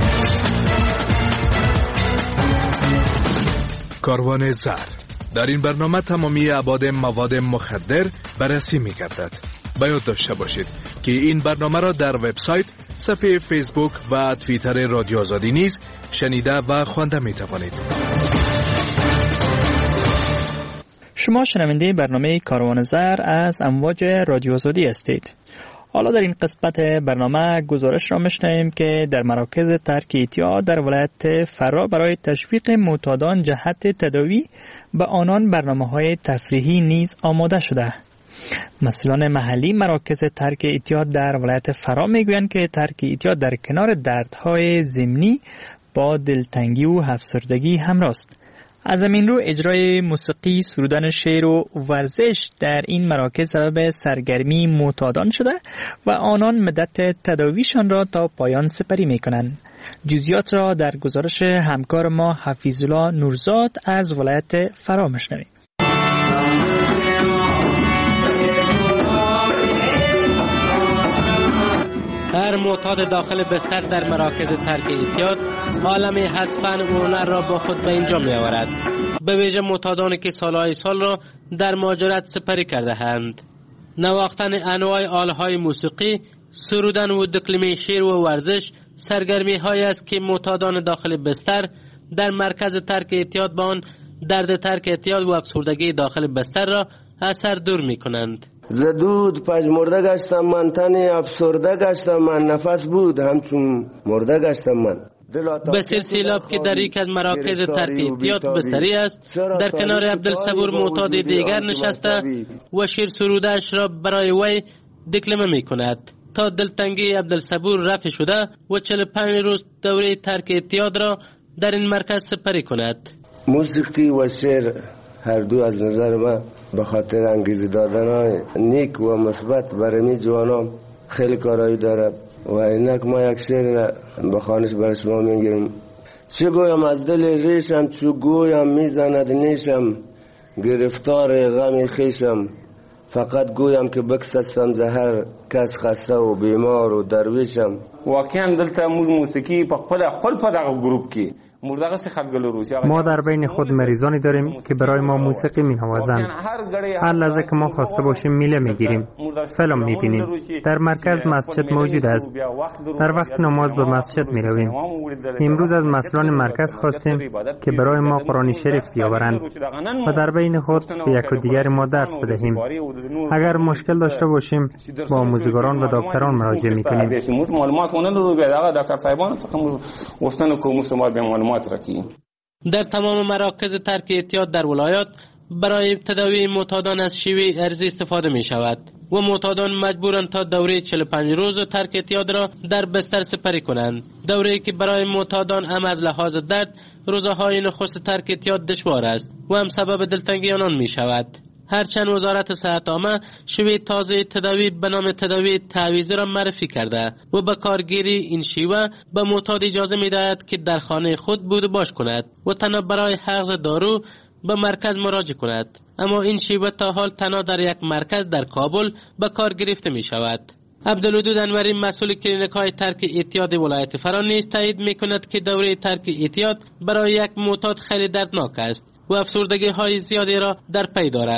کاروان زر در این برنامه تمامی ابعاد مواد مخدر بررسی می‌گردد. باید داشته باشید که این برنامه را در وبسایت، صفحه فیسبوک و توییتر رادیو آزادی نیز شنیده و خوانده می‌توانید. شما شنونده برنامه کاروان زر از امواج رادیو آزادی هستید. حالا در این قسمت برنامه گزارش را میشنویم که در مراکز ترک اعتیاد در ولایت فرا برای تشویق معتادان جهت تداوی به آنان برنامه‌های تفریحی نیز آماده شده. مسئولان محلی مراکز ترک اعتیاد در ولایت فرا میگویند که ترک اعتیاد در کنار دردهای ضمنی با دلتنگی و افسردگی همراه است. از همین رو اجرای موسیقی، سرودن شعر و ورزش در این مراکز سبب سرگرمی معتادان شده و آنان مدت تداویشان را تا پایان سپری میکنند. جزئیات را در گزارش همکار ما حفیظالله نورزاد از ولایت فرا میشنویم. هر معتاد داخل بستر در مراکز ترک اعتیاد عالمی از فن و هنر را با خود به اینجا می آورد، به ویژه معتادانی که سالهای سال را در مهاجرت سپری کرده اند. نواختن انواع آلهای موسیقی، سرودن و دکلمه شعر و ورزش سرگرمی هایی است که معتادان داخل بستر در مرکز ترک اعتیاد با آن درد ترک اعتیاد و افسردگی داخل بستر را از سر دور می کنند. زدود پژمرده گشتم من، تن افسرده گشتم من، نفس بود همچون مرده گشتم من. بسیار سیلاب که در یک از مراکز ترک اعتیاد بستری است، در کنار عبدالصبور معتاد دیگر نشسته و شعر سروده‌اش را برای وی دکلمه می کند تا دلتنگی عبدالصبور رفع شده و 45 روز دوره ترک اعتیاد را در این مرکز سپری کند. موسیقی و شعر هر دو از نظر من به خاطر انگیزه دادن نیک و مثبت برای جوانان خیلی کارایی دارد و اینک ما یک شعر به خوانش برای شما میگیرم. چه گویم از دل ریشم، چه گویم میزند نیشم، گرفتار غم خیشم، فقط گویم که بکسستم زهر کس خسته و بیمار و درویشم. واقعا دلته موسیقی په خپل په دغه گروپ کې ما در بین خود مریضانی داریم که برای ما موسیقی می نوازند. هر لحظه که ما خواسته باشیم میله می گیریم، فیلم می بینیم. در مرکز مسجد موجود است. در وقت نماز به مسجد می رویم. امروز از مسئولان مرکز خواستیم که برای ما قرآن شریف بیاورند و در بین خود به یک و دیگر ما درس بدهیم. اگر مشکل داشته باشیم با آموزگاران و دکتران مراجعه می کنیم. در تمام مراکز ترک اعتیاد در ولایات برای تداوی معتادان از شیوه ارزی استفاده می شود و معتادان مجبورند تا دوره 45 روز ترک اعتیاد را در بستر سپری کنند. دوره‌ای که برای معتادان هم از لحاظ درد روزهای نخست ترک اعتیاد دشوار است و هم سبب دلتنگی آنان می شود. هرچند وزارت صحت عامه شیوه تازه تداوی به نام تداوی تعویضی را معرفی کرده و به کارگیری این شیوه به معتاد اجازه می‌دهد که در خانه خود بود و باش کند و تنها برای حقن دارو به مرکز مراجعه کند، اما این شیوه تا حال تنها در یک مرکز در کابل به کار گرفته می شود. عبدالودود انوری مسئول کلینیک‌های ترک اعتیاد ولایت فرا نیز تایید می‌کند که دوره ترک اعتیاد برای یک معتاد خیلی دردناک است و افسردگی های زیادی را در پی دارد.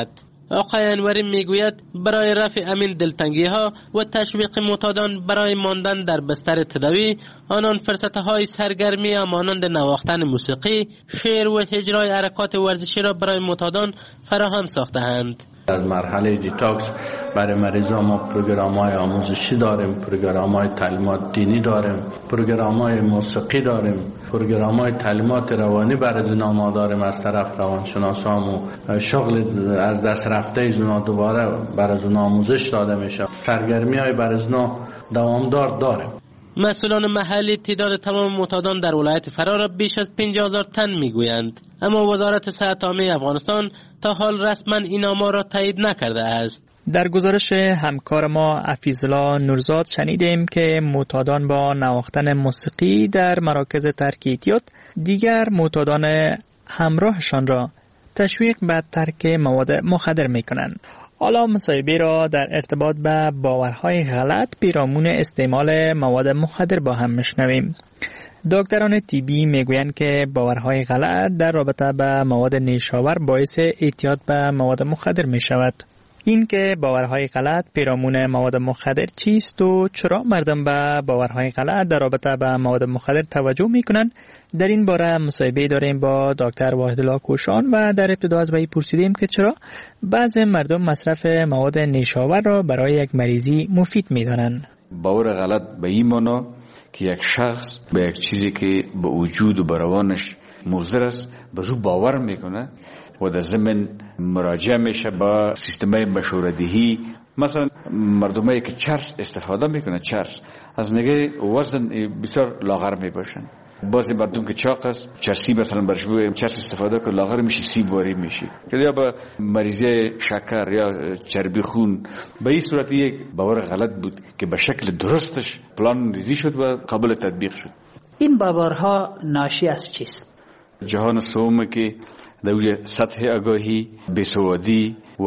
آقای انوری میگوید برای رفع همین دلتنگی ها و تشویق معتادان برای ماندن در بستر تداوی، آنان فرصتهای سرگرمی مانند نواختن موسیقی، شعر و اجرای حرکات ورزشی را برای معتادان فراهم ساخته‌اند. از مرحله دیتاکس برای مریضان ما پروگرام‌های آموزشی داریم، پروگرام‌های تعلیمات دینی داریم، پروگرام‌های موسیقی داریم، پروگرام‌های تعلیمات روانی برای زنا داریم از طرف روانشناسان و شغل از دست رفته زنا دوباره برای زنا آموزش داده میشه. سرگرمی‌های برای زنا دوامدار داریم. مسئولان محلی تعداد تمام معتادان در ولایت فرا را بیش از 50,000 تن میگویند، اما وزارت صحت عامه افغانستان تا حال رسما این آمار را تایید نکرده است. در گزارش همکار ما افیزالله نورزاد شنیدیم که معتادان با نواختن موسیقی در مراکز ترک اعتیاد دیگر معتادان همراهشان را تشویق به ترک مواد مخدر میکنند. حالا مصاحبه را در ارتباط به باورهای غلط پیرامون استعمال مواد مخدر با هم میشنویم. دکتران طبی میگویند که باورهای غلط در رابطه به مواد نیشاور باعث اعتیاد به مواد مخدر می شود. این که باورهای غلط پیرامون مواد مخدر چیست و چرا مردم به باورهای غلط در رابطه به مواد مخدر توجه میکنند، در این باره مصاحبه داریم با دکتر واحدالله کوشان و در ابتدا از وی پرسیدیم که چرا بعضی مردم مصرف مواد نیشاور را برای یک مریضی مفید میدانند. باور غلط به این معنا که یک شخص به یک چیزی که به وجود و به روانش مضر است به رو باور میکنه و در ضمن مراجعه میشه با سیستمای مشوره‌دهی. مثلا مردمایی که چرس استفاده میکنه، چرس از نگاه وزن بسیار لاغر میباشن. بعضی مردم که چاق است چرسی مثلا برش بگویم چرس استفاده که لاغر میشه، 30 باری میشه، یا با مریضی شکر یا چربی خون. به این صورت یک باور غلط بود که به شکل درستش پلان ریزی شد و قابل تطبیق شد. این باورها ناشی از چیست؟ جهان سوم که در سطح آگاهی، بیسوادی و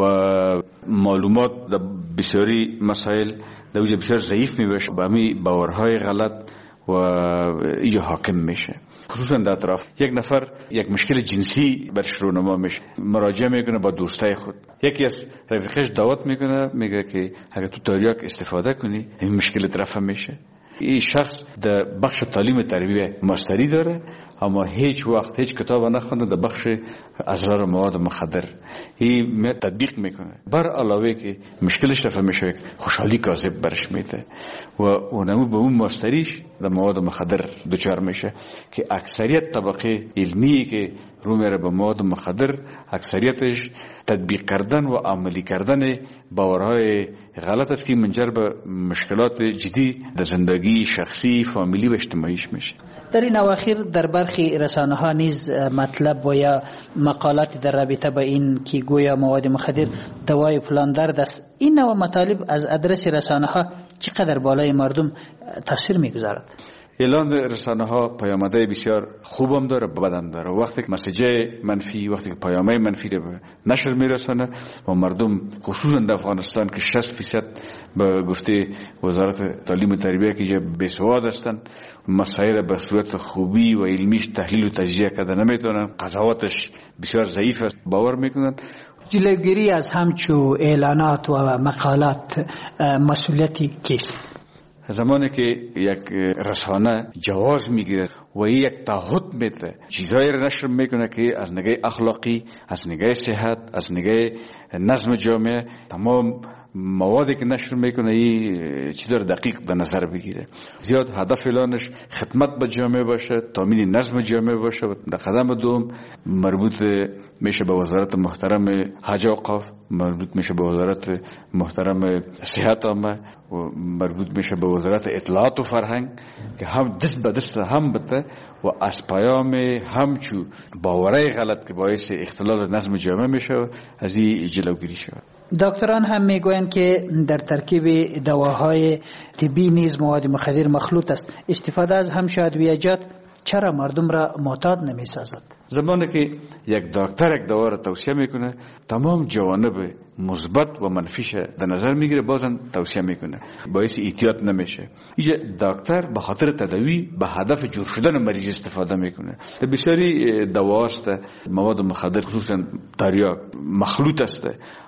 معلومات در بسیاری مسائل در بسیار ضعیف میباشه، به همین باورهای غلط و ایجا حاکم میشه. خصوصا در اطراف یک نفر یک مشکل جنسی برش رونما میشه، مراجعه میکنه با دوستای خود، یکی از رفیقش دعوت میکنه، میگه که اگر تو تریاک استفاده کنی این مشکل طرف میشه. این شخص در بخش تعلیم تربیه ماستری داره اما هیچ وقت هیچ کتاب نخونده در بخش اضرار مواد مخدر. این تطبیق میکنه، بر علاوه که مشکلش رفع میشه خوشحالی کاذب برش میده و اونمو به اون ماستریش در مواد مخدر دچار میشه که اکثریت طبقه علمی که رو میره به مواد مخدر اکثریتش تطبیق کردن و عملی کردن باورهای غلط است که منجر به مشکلات جدی در زندگی شخصی، فامیلی و اجتماعیش میشه. در این اواخر در برخی رسانه ها نیز مطلب و یا مقالات در رابطه با این که گویا مواد مخدر دوای فلان درد است، این نوع مطالب از ادرس رسانه ها چقدر بالای مردم تاثیر میگذارد؟ اعلان رسانه ها پیامده بسیار خوبم داره، بدم داره. وقتی که مسیج منفی، وقتی که پیامه منفی رو به نشر میرسونه و مردم خصوصا در افغانستان که 60% به گفته وزارت تعلیم و تربیه که بیسواد هستن، مسائل به صورت خوبی و علمیش تحلیل و تجزیه کرده نمیتونن، قضاوتش بسیار ضعیف است، باور میکنن. جلوگیری از همچو اعلانات و مقالات مسئولیتی کیست؟ زمانی که یک رسانه جواز میگیره و یک تعهد میده، چیزایی را نشر میکنه که از نگاه اخلاقی، از نگاه صحت، از نگاه نظم جامعه، تمام موادی که نشر میکنه این چیزا رو دقیق به نظر بگیره. زیاد هدف اعلانش خدمت به جامعه باشه، تامین نظم جامعه باشه. در قدم دوم مربوط میشه به وزارت محترم حج و اوقاف، مربوط میشه به وزارت محترم صحت عامه و مربوط میشه به وزارت اطلاعات و فرهنگ که هم دست به دست هم بده و از پیام همچو باورای غلط که باعث اختلال نظم جامعه میشه از این جلوگیری شود. دکتران هم میگویند که در ترکیب دواهای طبی نیز مواد مخدر مخلوط است. استفاده از همچو ادویه‌جات چرا مردم را معتاد نمیسازد؟ زمانی که یک دکتر یک دوا را توصیه میکنه تمام جوانب مثبت و منفیش در نظر میگیره، بازم توصیه میکنه، باعث احتیاط نمیشه. اینجا دکتر به خاطر تداوی به هدف جور شدن مریض استفاده میکنه. در بسیاری دواست مواد مخدر خصوصا تریاک مخلوط است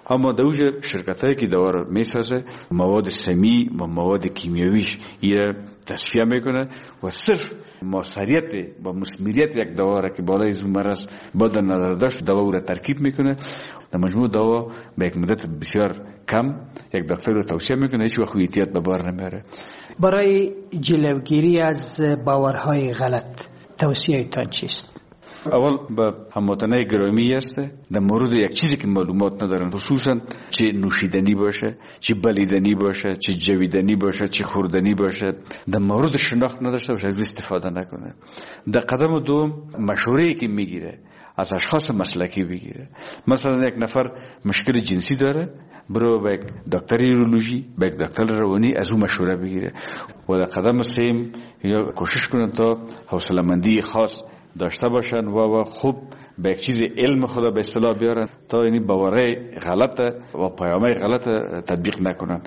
اما دوجه شرکتایی که دوا را میسازه مواد سمی و مواد کیمیاویش ایره تصفیه میکنه و صرف موثریت و مثمریت یک دوا را که بالای از مرض با در نظر داشت دوا او را ترکیب میکنه. در مجموع دوا به یک مدت بسیار کم یک دکتر رو توصیه میکنه، هیچ وقت احتیاط به بار نمیاره. برای جلوگیری از باورهای غلط توصیه تان چیست؟ اول به هموطنای گرامی است در مورد یک چیزی که معلومات ندارن، خصوصا چه نوشیدنی باشه، چه بلیدنی باشه، چه جویدنی باشه، چه خوردنی باشه، در مورد شناخت نداشته باشه از استفاده نکنه. در قدم دوم مشوره‌ای که میگیره از اشخاص مسلکی بگیره. مثلا یک نفر مشکل جنسی داره، برو به یک دکتر یورولوژی، به یک دکتر روانی از اون مشوره بگیره. و در قدم سوم یا کوشش کنن تا حوصله‌مندی خاص داشته باشن و خوب به یک چیز علم خدا به اصطلاح بیارن تا اینی باوره غلط و پیامه غلط تطبیق نکنن.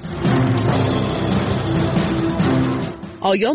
آیا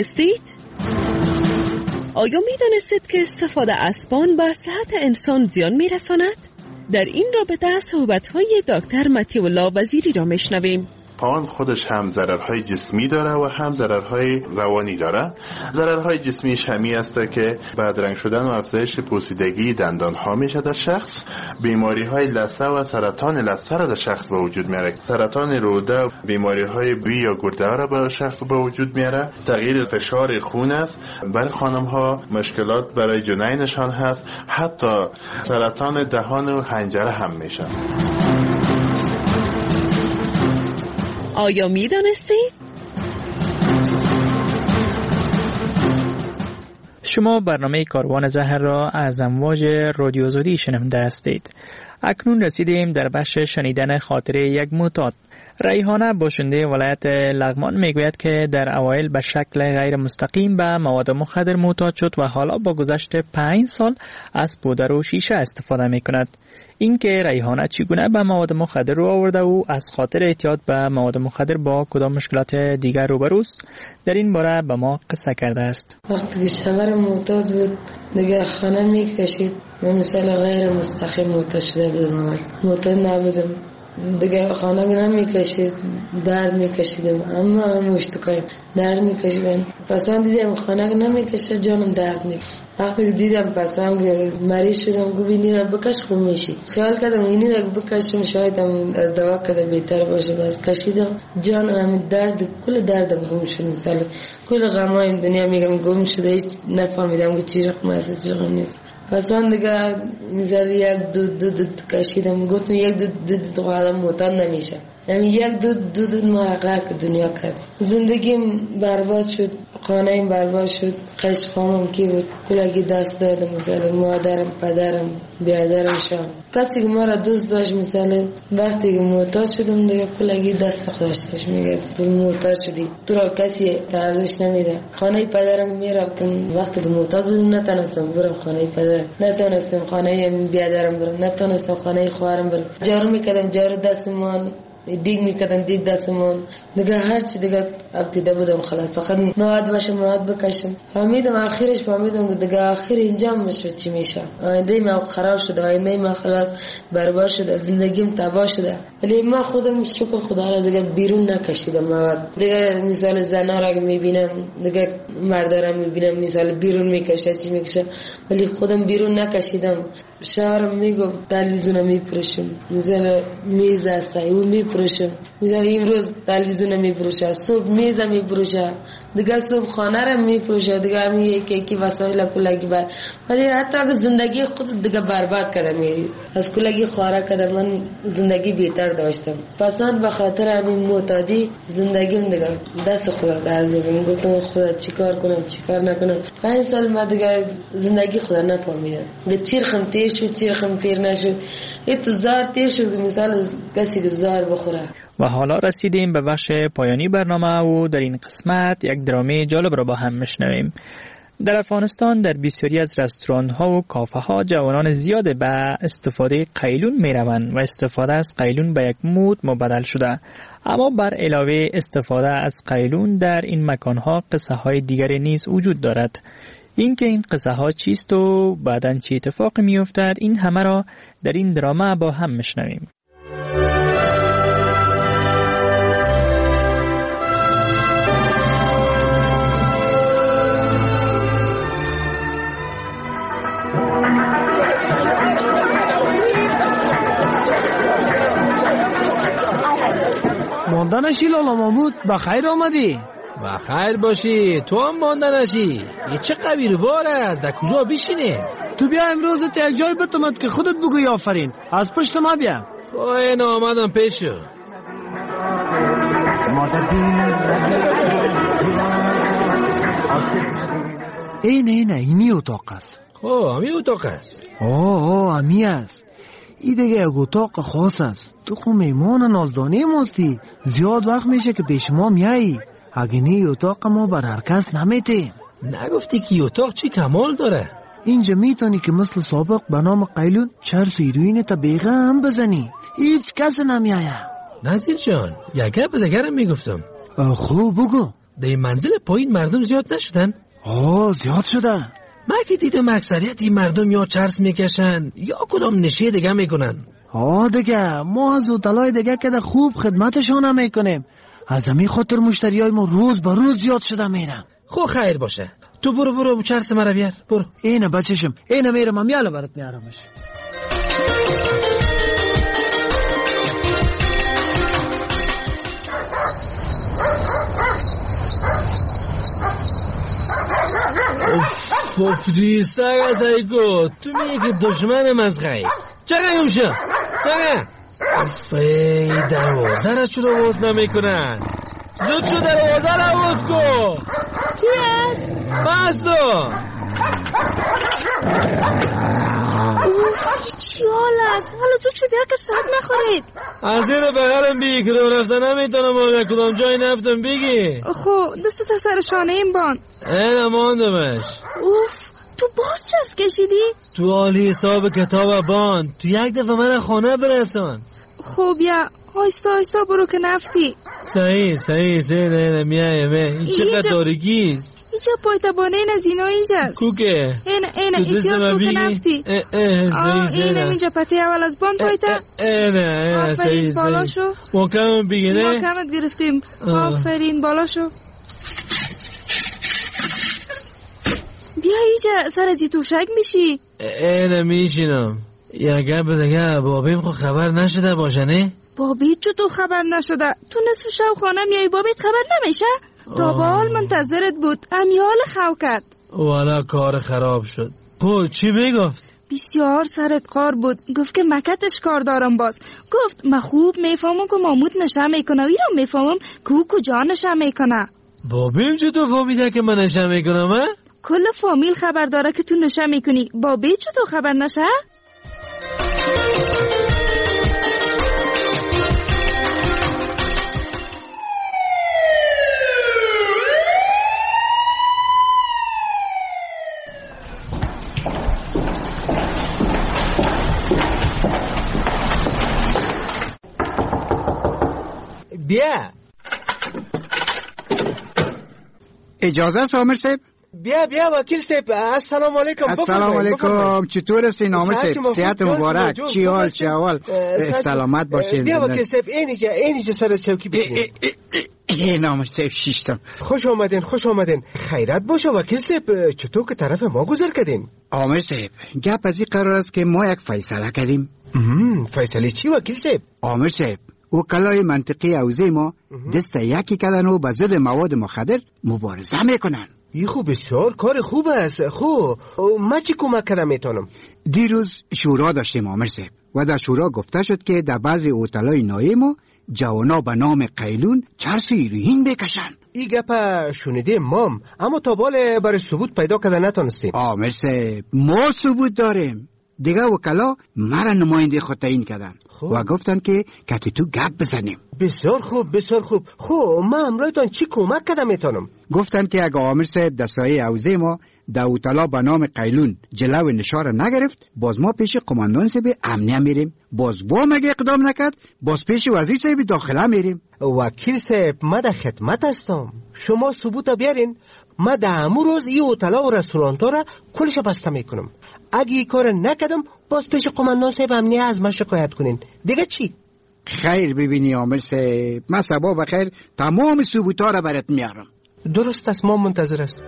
میدانستید که استفاده اسبان به صحت انسان زیان میرساند؟ در این رابطه صحبت‌های دکتر مطیع الله وزیری را میشنویم. پان خودش هم ضررهای جسمی داره و هم ضررهای روانی داره. ضررهای جسمیش همی است که بدرنگ شدن و افزایش پوسیدگی دندانها میشه در شخص، بیماریهای لثه و سرطان لثه را در شخص به وجود میاره، سرطان روده، بیماریهای بی یا گرده را به شخص به وجود میاره، تغییر فشار خون است، برای خانم ها مشکلات برای جنینشان هست، حتی سرطان دهان و حنجره هم میشه. آیا می دانستید؟ شما برنامه کاروان زهر را از امواج رادیو آزادی شنونده هستید. اکنون رسیدیم در بخش شنیدن خاطره یک معتاد. ریحانه باشنده ولایت لغمان میگوید که در اوایل به شکل غیر مستقیم به مواد مخدر معتاد شد و حالا با گذشت 5 سال از پودر و شیشه استفاده میکند. این که ریحانه چگونه به مواد مخدر رو آورده و از خاطر اعتیاد به مواد مخدر با کدام مشکلات دیگر روبروست در این باره به ما قصه کرده است. وقتی که شوهر معتاد بود دیگه خانه میکشید، من مثلا غیر مستقیم معتاد شده بودم، معتاد نبودم دیگه، خانه نمیکشید، درد میکشیدم، اما مشتکایم درد میکشیدم. پس هم دیدم خانه نمیکشه جانم درد میکشه. وقتی دیدم پس هم مریض شدم گو اینی را بکش خوب میشی. خیال کردم اینی را بکشم شاید هم از دوا کده بهتر باشه. بس کشیدم جانم هم درد، کل دردم گم شد، مثلا کل غمای دنیا میگم گم شده، هیچ نفهمیدم که چی رقم است چی رقم نیست. پس من دیگه مثلا یک دو کشیدم، گفتم یک دو آدم معتاد نمیشه، یعنی یک دو محقق که دنیا کرد. زندگیم برباد شد، خانه‌ام برباد شد، قش خامم کی بود کلگی دست دادم، مثلا مادرم، پدرم، بیادرم شام. کسی که ما را دوست داشت، مثلا وقتی که معتاد شدم دیگه کلگی دست خودش میگه تو معتاد شدی، تو را کسی ارزش نمیده. خانه پدرم میرفتم وقتی که معتاد بودم، نتونستم برم خانه پدرم، نتونستم خانه بیادرم برم، نتونستم خانه خواهرم برم. جارو میکردم، جارو دستمان دیگ میکردن، دیگ دستمون دیگه هر چی دیگه ابتدا بودم خلاص، فقط مواد باشم، مواد بکشم. فهمیدم آخرش، فهمیدم دیگه آخر اینجا میشه چی میشه. آینده ما خراب شده، آینده ما خلاص برباد شده، زندگیم تباه شده. ولی ما خودم شکر خدا را دیگه بیرون نکشیدم مواد. دیگه مثال زنا را میبینم، دیگه مردا را میبینم مثال بیرون میکشه چی میکشه، ولی خودم بیرون نکشیدم. شوهرم میگفت تلویزیون میپروشم، مثلا میز است او میپروشم، مثلا امروز تلویزیون میپروشه، صبح میز میپروشه، دیگه صبح خانه را میپروشه، دیگه همین یکی وسایل کلگی بر. ولی حتی اگه زندگی خود دیگه برباد کردم، از کلگی خاره کردم، من زندگی بهتر داشتم. پس من به خاطر همین معتادی زندگیم دیگه دست خدا درزدم، گفتم خدا چیکار کنم چیکار نکنم. 5 سال من دیگه زندگی خدا نفهمیدم، دیگه چیرخم تیر شد، چیرخم تیر نشد، این تو زار تیر شد مثال کسی که زار بخوره. و حالا رسیدیم به بخش پایانی برنامه و در این قسمت یک درامه جالب را با هم میشنویم. در افغانستان در بسیاری از رستوران ها و کافه ها جوانان زیاد به استفاده قیلون می روند و استفاده از قیلون به یک مود مبدل شده. اما بر علاوه استفاده از قیلون در این مکان ها قصه های دیگری نیز وجود دارد. اینکه این قصه ها چیست و بعداً چه اتفاقی می افتد، این همه را در این درامه با هم میشنویم. مانده نشی لالا محمود، بخیر آمدی. بخیر باشی. تو هم مانده نشی. یه چه قبیل بار است، در کجا بشینه؟ تو بیا امروز تا یک جای بتمد که خودت بگوی آفرین. از پشت ما بیا. این آمدم پیشو. اینی اتاق است. همی اتاق است. همی است. این دیگه یک اتاق خاص است. تو خو میمان نازدانه ماستی. زیاد وقت میشه که پیش ما میایی. اگه نی اتاق ما بر هر کس نمیتیم. نگفتی که اتاق چی کمال داره؟ اینجا میتونی که مثل سابق به نام قیلون چرس ایروین تا بیغه هم بزنی. هیچ کس نمیایه. نظیر جان، یک گپ دیگرم میگفتم. خوب بگو. در این منزل پایین مردم زیاد نشدن؟ زیاد شده. من که دیدم اکثریت این مردم یا چرس میکشن یا کدام نشه دیگه میکنن. دیگه ما از هتل‌های دیگه که خوب خدمتشون میکنیم. از همین خاطر مشتریای ما روز به روز زیاد شده میرن. خو خیر باشه. تو برو چرس مرا بیار. برو. اینه بچشم. اینه میرم. من یالا برات میارمش. فوفدی ساگا سایکو. تو میگی که دشمنم از خیلی. چرا یومشم؟ چرا؟ افای دروازه را چرا باز نمیکنن؟ زود شو دروازه را باز کن. کی است؟ باز تو. چی حال است؟ حالا زود شو بیا که ساعت نخورید. از این بغرم بگی که رو رفته نمیتونم آنه کدام جای نفتم بگی. دستت از سر شانه این بان. این ماندمش. تو باز چرس کشیدی؟ تو حالی حساب کتاب بان. تو یک دفعه من خانه برسان. بیا آیستا برو که نفتی. صحیح نه میایم. این چقدر دارگیست. اینجا پایتبانه این از اینا اینجاست. کوکه اینه ایتیاز کوکه نفتی. اینه اینجا پتی اول از بان پایتا. آفرین بالا شو. محکم بگینه. محکمت گرفتیم. آفرین بالا شو. بیا اینجا سر از توشک میشی. اینه میشینم. یا گپ دیگه بابیم خو خبر نشده باشه نه؟ بابیت چطور خبر نشده؟ تو نصف شب خانه میای بابیت خبر نمیشه؟ تا به حال منتظرت بود. امیال خو کرد. والا کار خراب شد. چی میگفت؟ بسیار سرت قار بود. گفت که مکتش کار دارم باز. گفت من خوب میفهمم که مامود نشه میکنه. ویرا میفهمم که او کجا نشه میکنه. بابیم چطور فهمیده که من نشه میکنم؟ کل فامیل خبر داره که تو نشه میکنی. بابی چطور خبر نشه؟ بیا. اجازه است عامر صاحب؟ بیا وکیل صاحب. السلام علیکم. السلام علیکم. چطور هستین عامر صاحب؟ صحت مبارک. چی حال؟ سلامت باشین. بیا وکیل صاحب. اینجا سر چوکی بشین. این عامر صاحب شیشتم. خوش آمدین. خیرت باشه وکیل صاحب. چطور که طرف ما گذر کردین؟ عامر صاحب گپ از این قرار است که ما یک فیصله کردیم. فیصله چی وکیل صاحب؟ عامر صاحب وکلای منطقی حوزه ما دست یکی کردن و به ضد مواد مخدر مبارزه میکنن. این خوب بسیار کار خوب است. من چی کمک کردم میتونم؟ دیروز شورا داشتیم عامر صاحب و در شورا گفته شد که در بعضی هتل‌های نایه ما جوانا به نام قیلون چرس ایروین بکشن. این گپ شنیده مام، اما تا بال برای ثبوت پیدا کرده نتونستیم. عامر صاحب ما ثبوت داریم. دیگه وکلا مرا نماینده خود تعیین کردن و گفتن که تو گپ بزنیم. بسیار خوب. من امرایتان چی کمک کردم میتونم؟ گفتن که اگه عامر صاحب در سایه حوزه ما در هتل به نام قیلون جلو نشار نگرفت، باز ما پیش قماندان صاحب امنیه میریم. باز مگه اقدام نکرد، باز پیش وزیر صاحب داخله میریم. وکیل صاحب من در خدمت هستم. شما ثبوت بیارین. من در همون روز این هتل‌ها و رستوران‌ها را کلش بسته میکنم. اگه این کار نکردم باز پیش قماندان صاحب امنیه از من شکایت کنین. دیگه چی؟ خیر ببینی عامر صاحب، من صبح بخیر تمام ثبوت‌ها را برات میارم. درست است، ما منتظر است.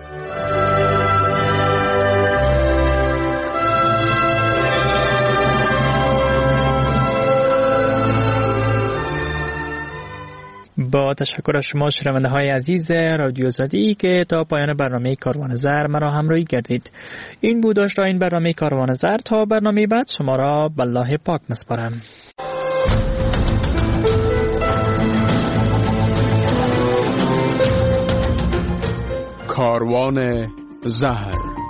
با با تشکر از شما شنونده های عزیز رادیو آزادی که تا پایان برنامه کاروان زر مرا همراهی کردید. این بود داشته این برنامه کاروان زر. تا برنامه بعد شما را به الله پاک مسپارم. کاروان زهر.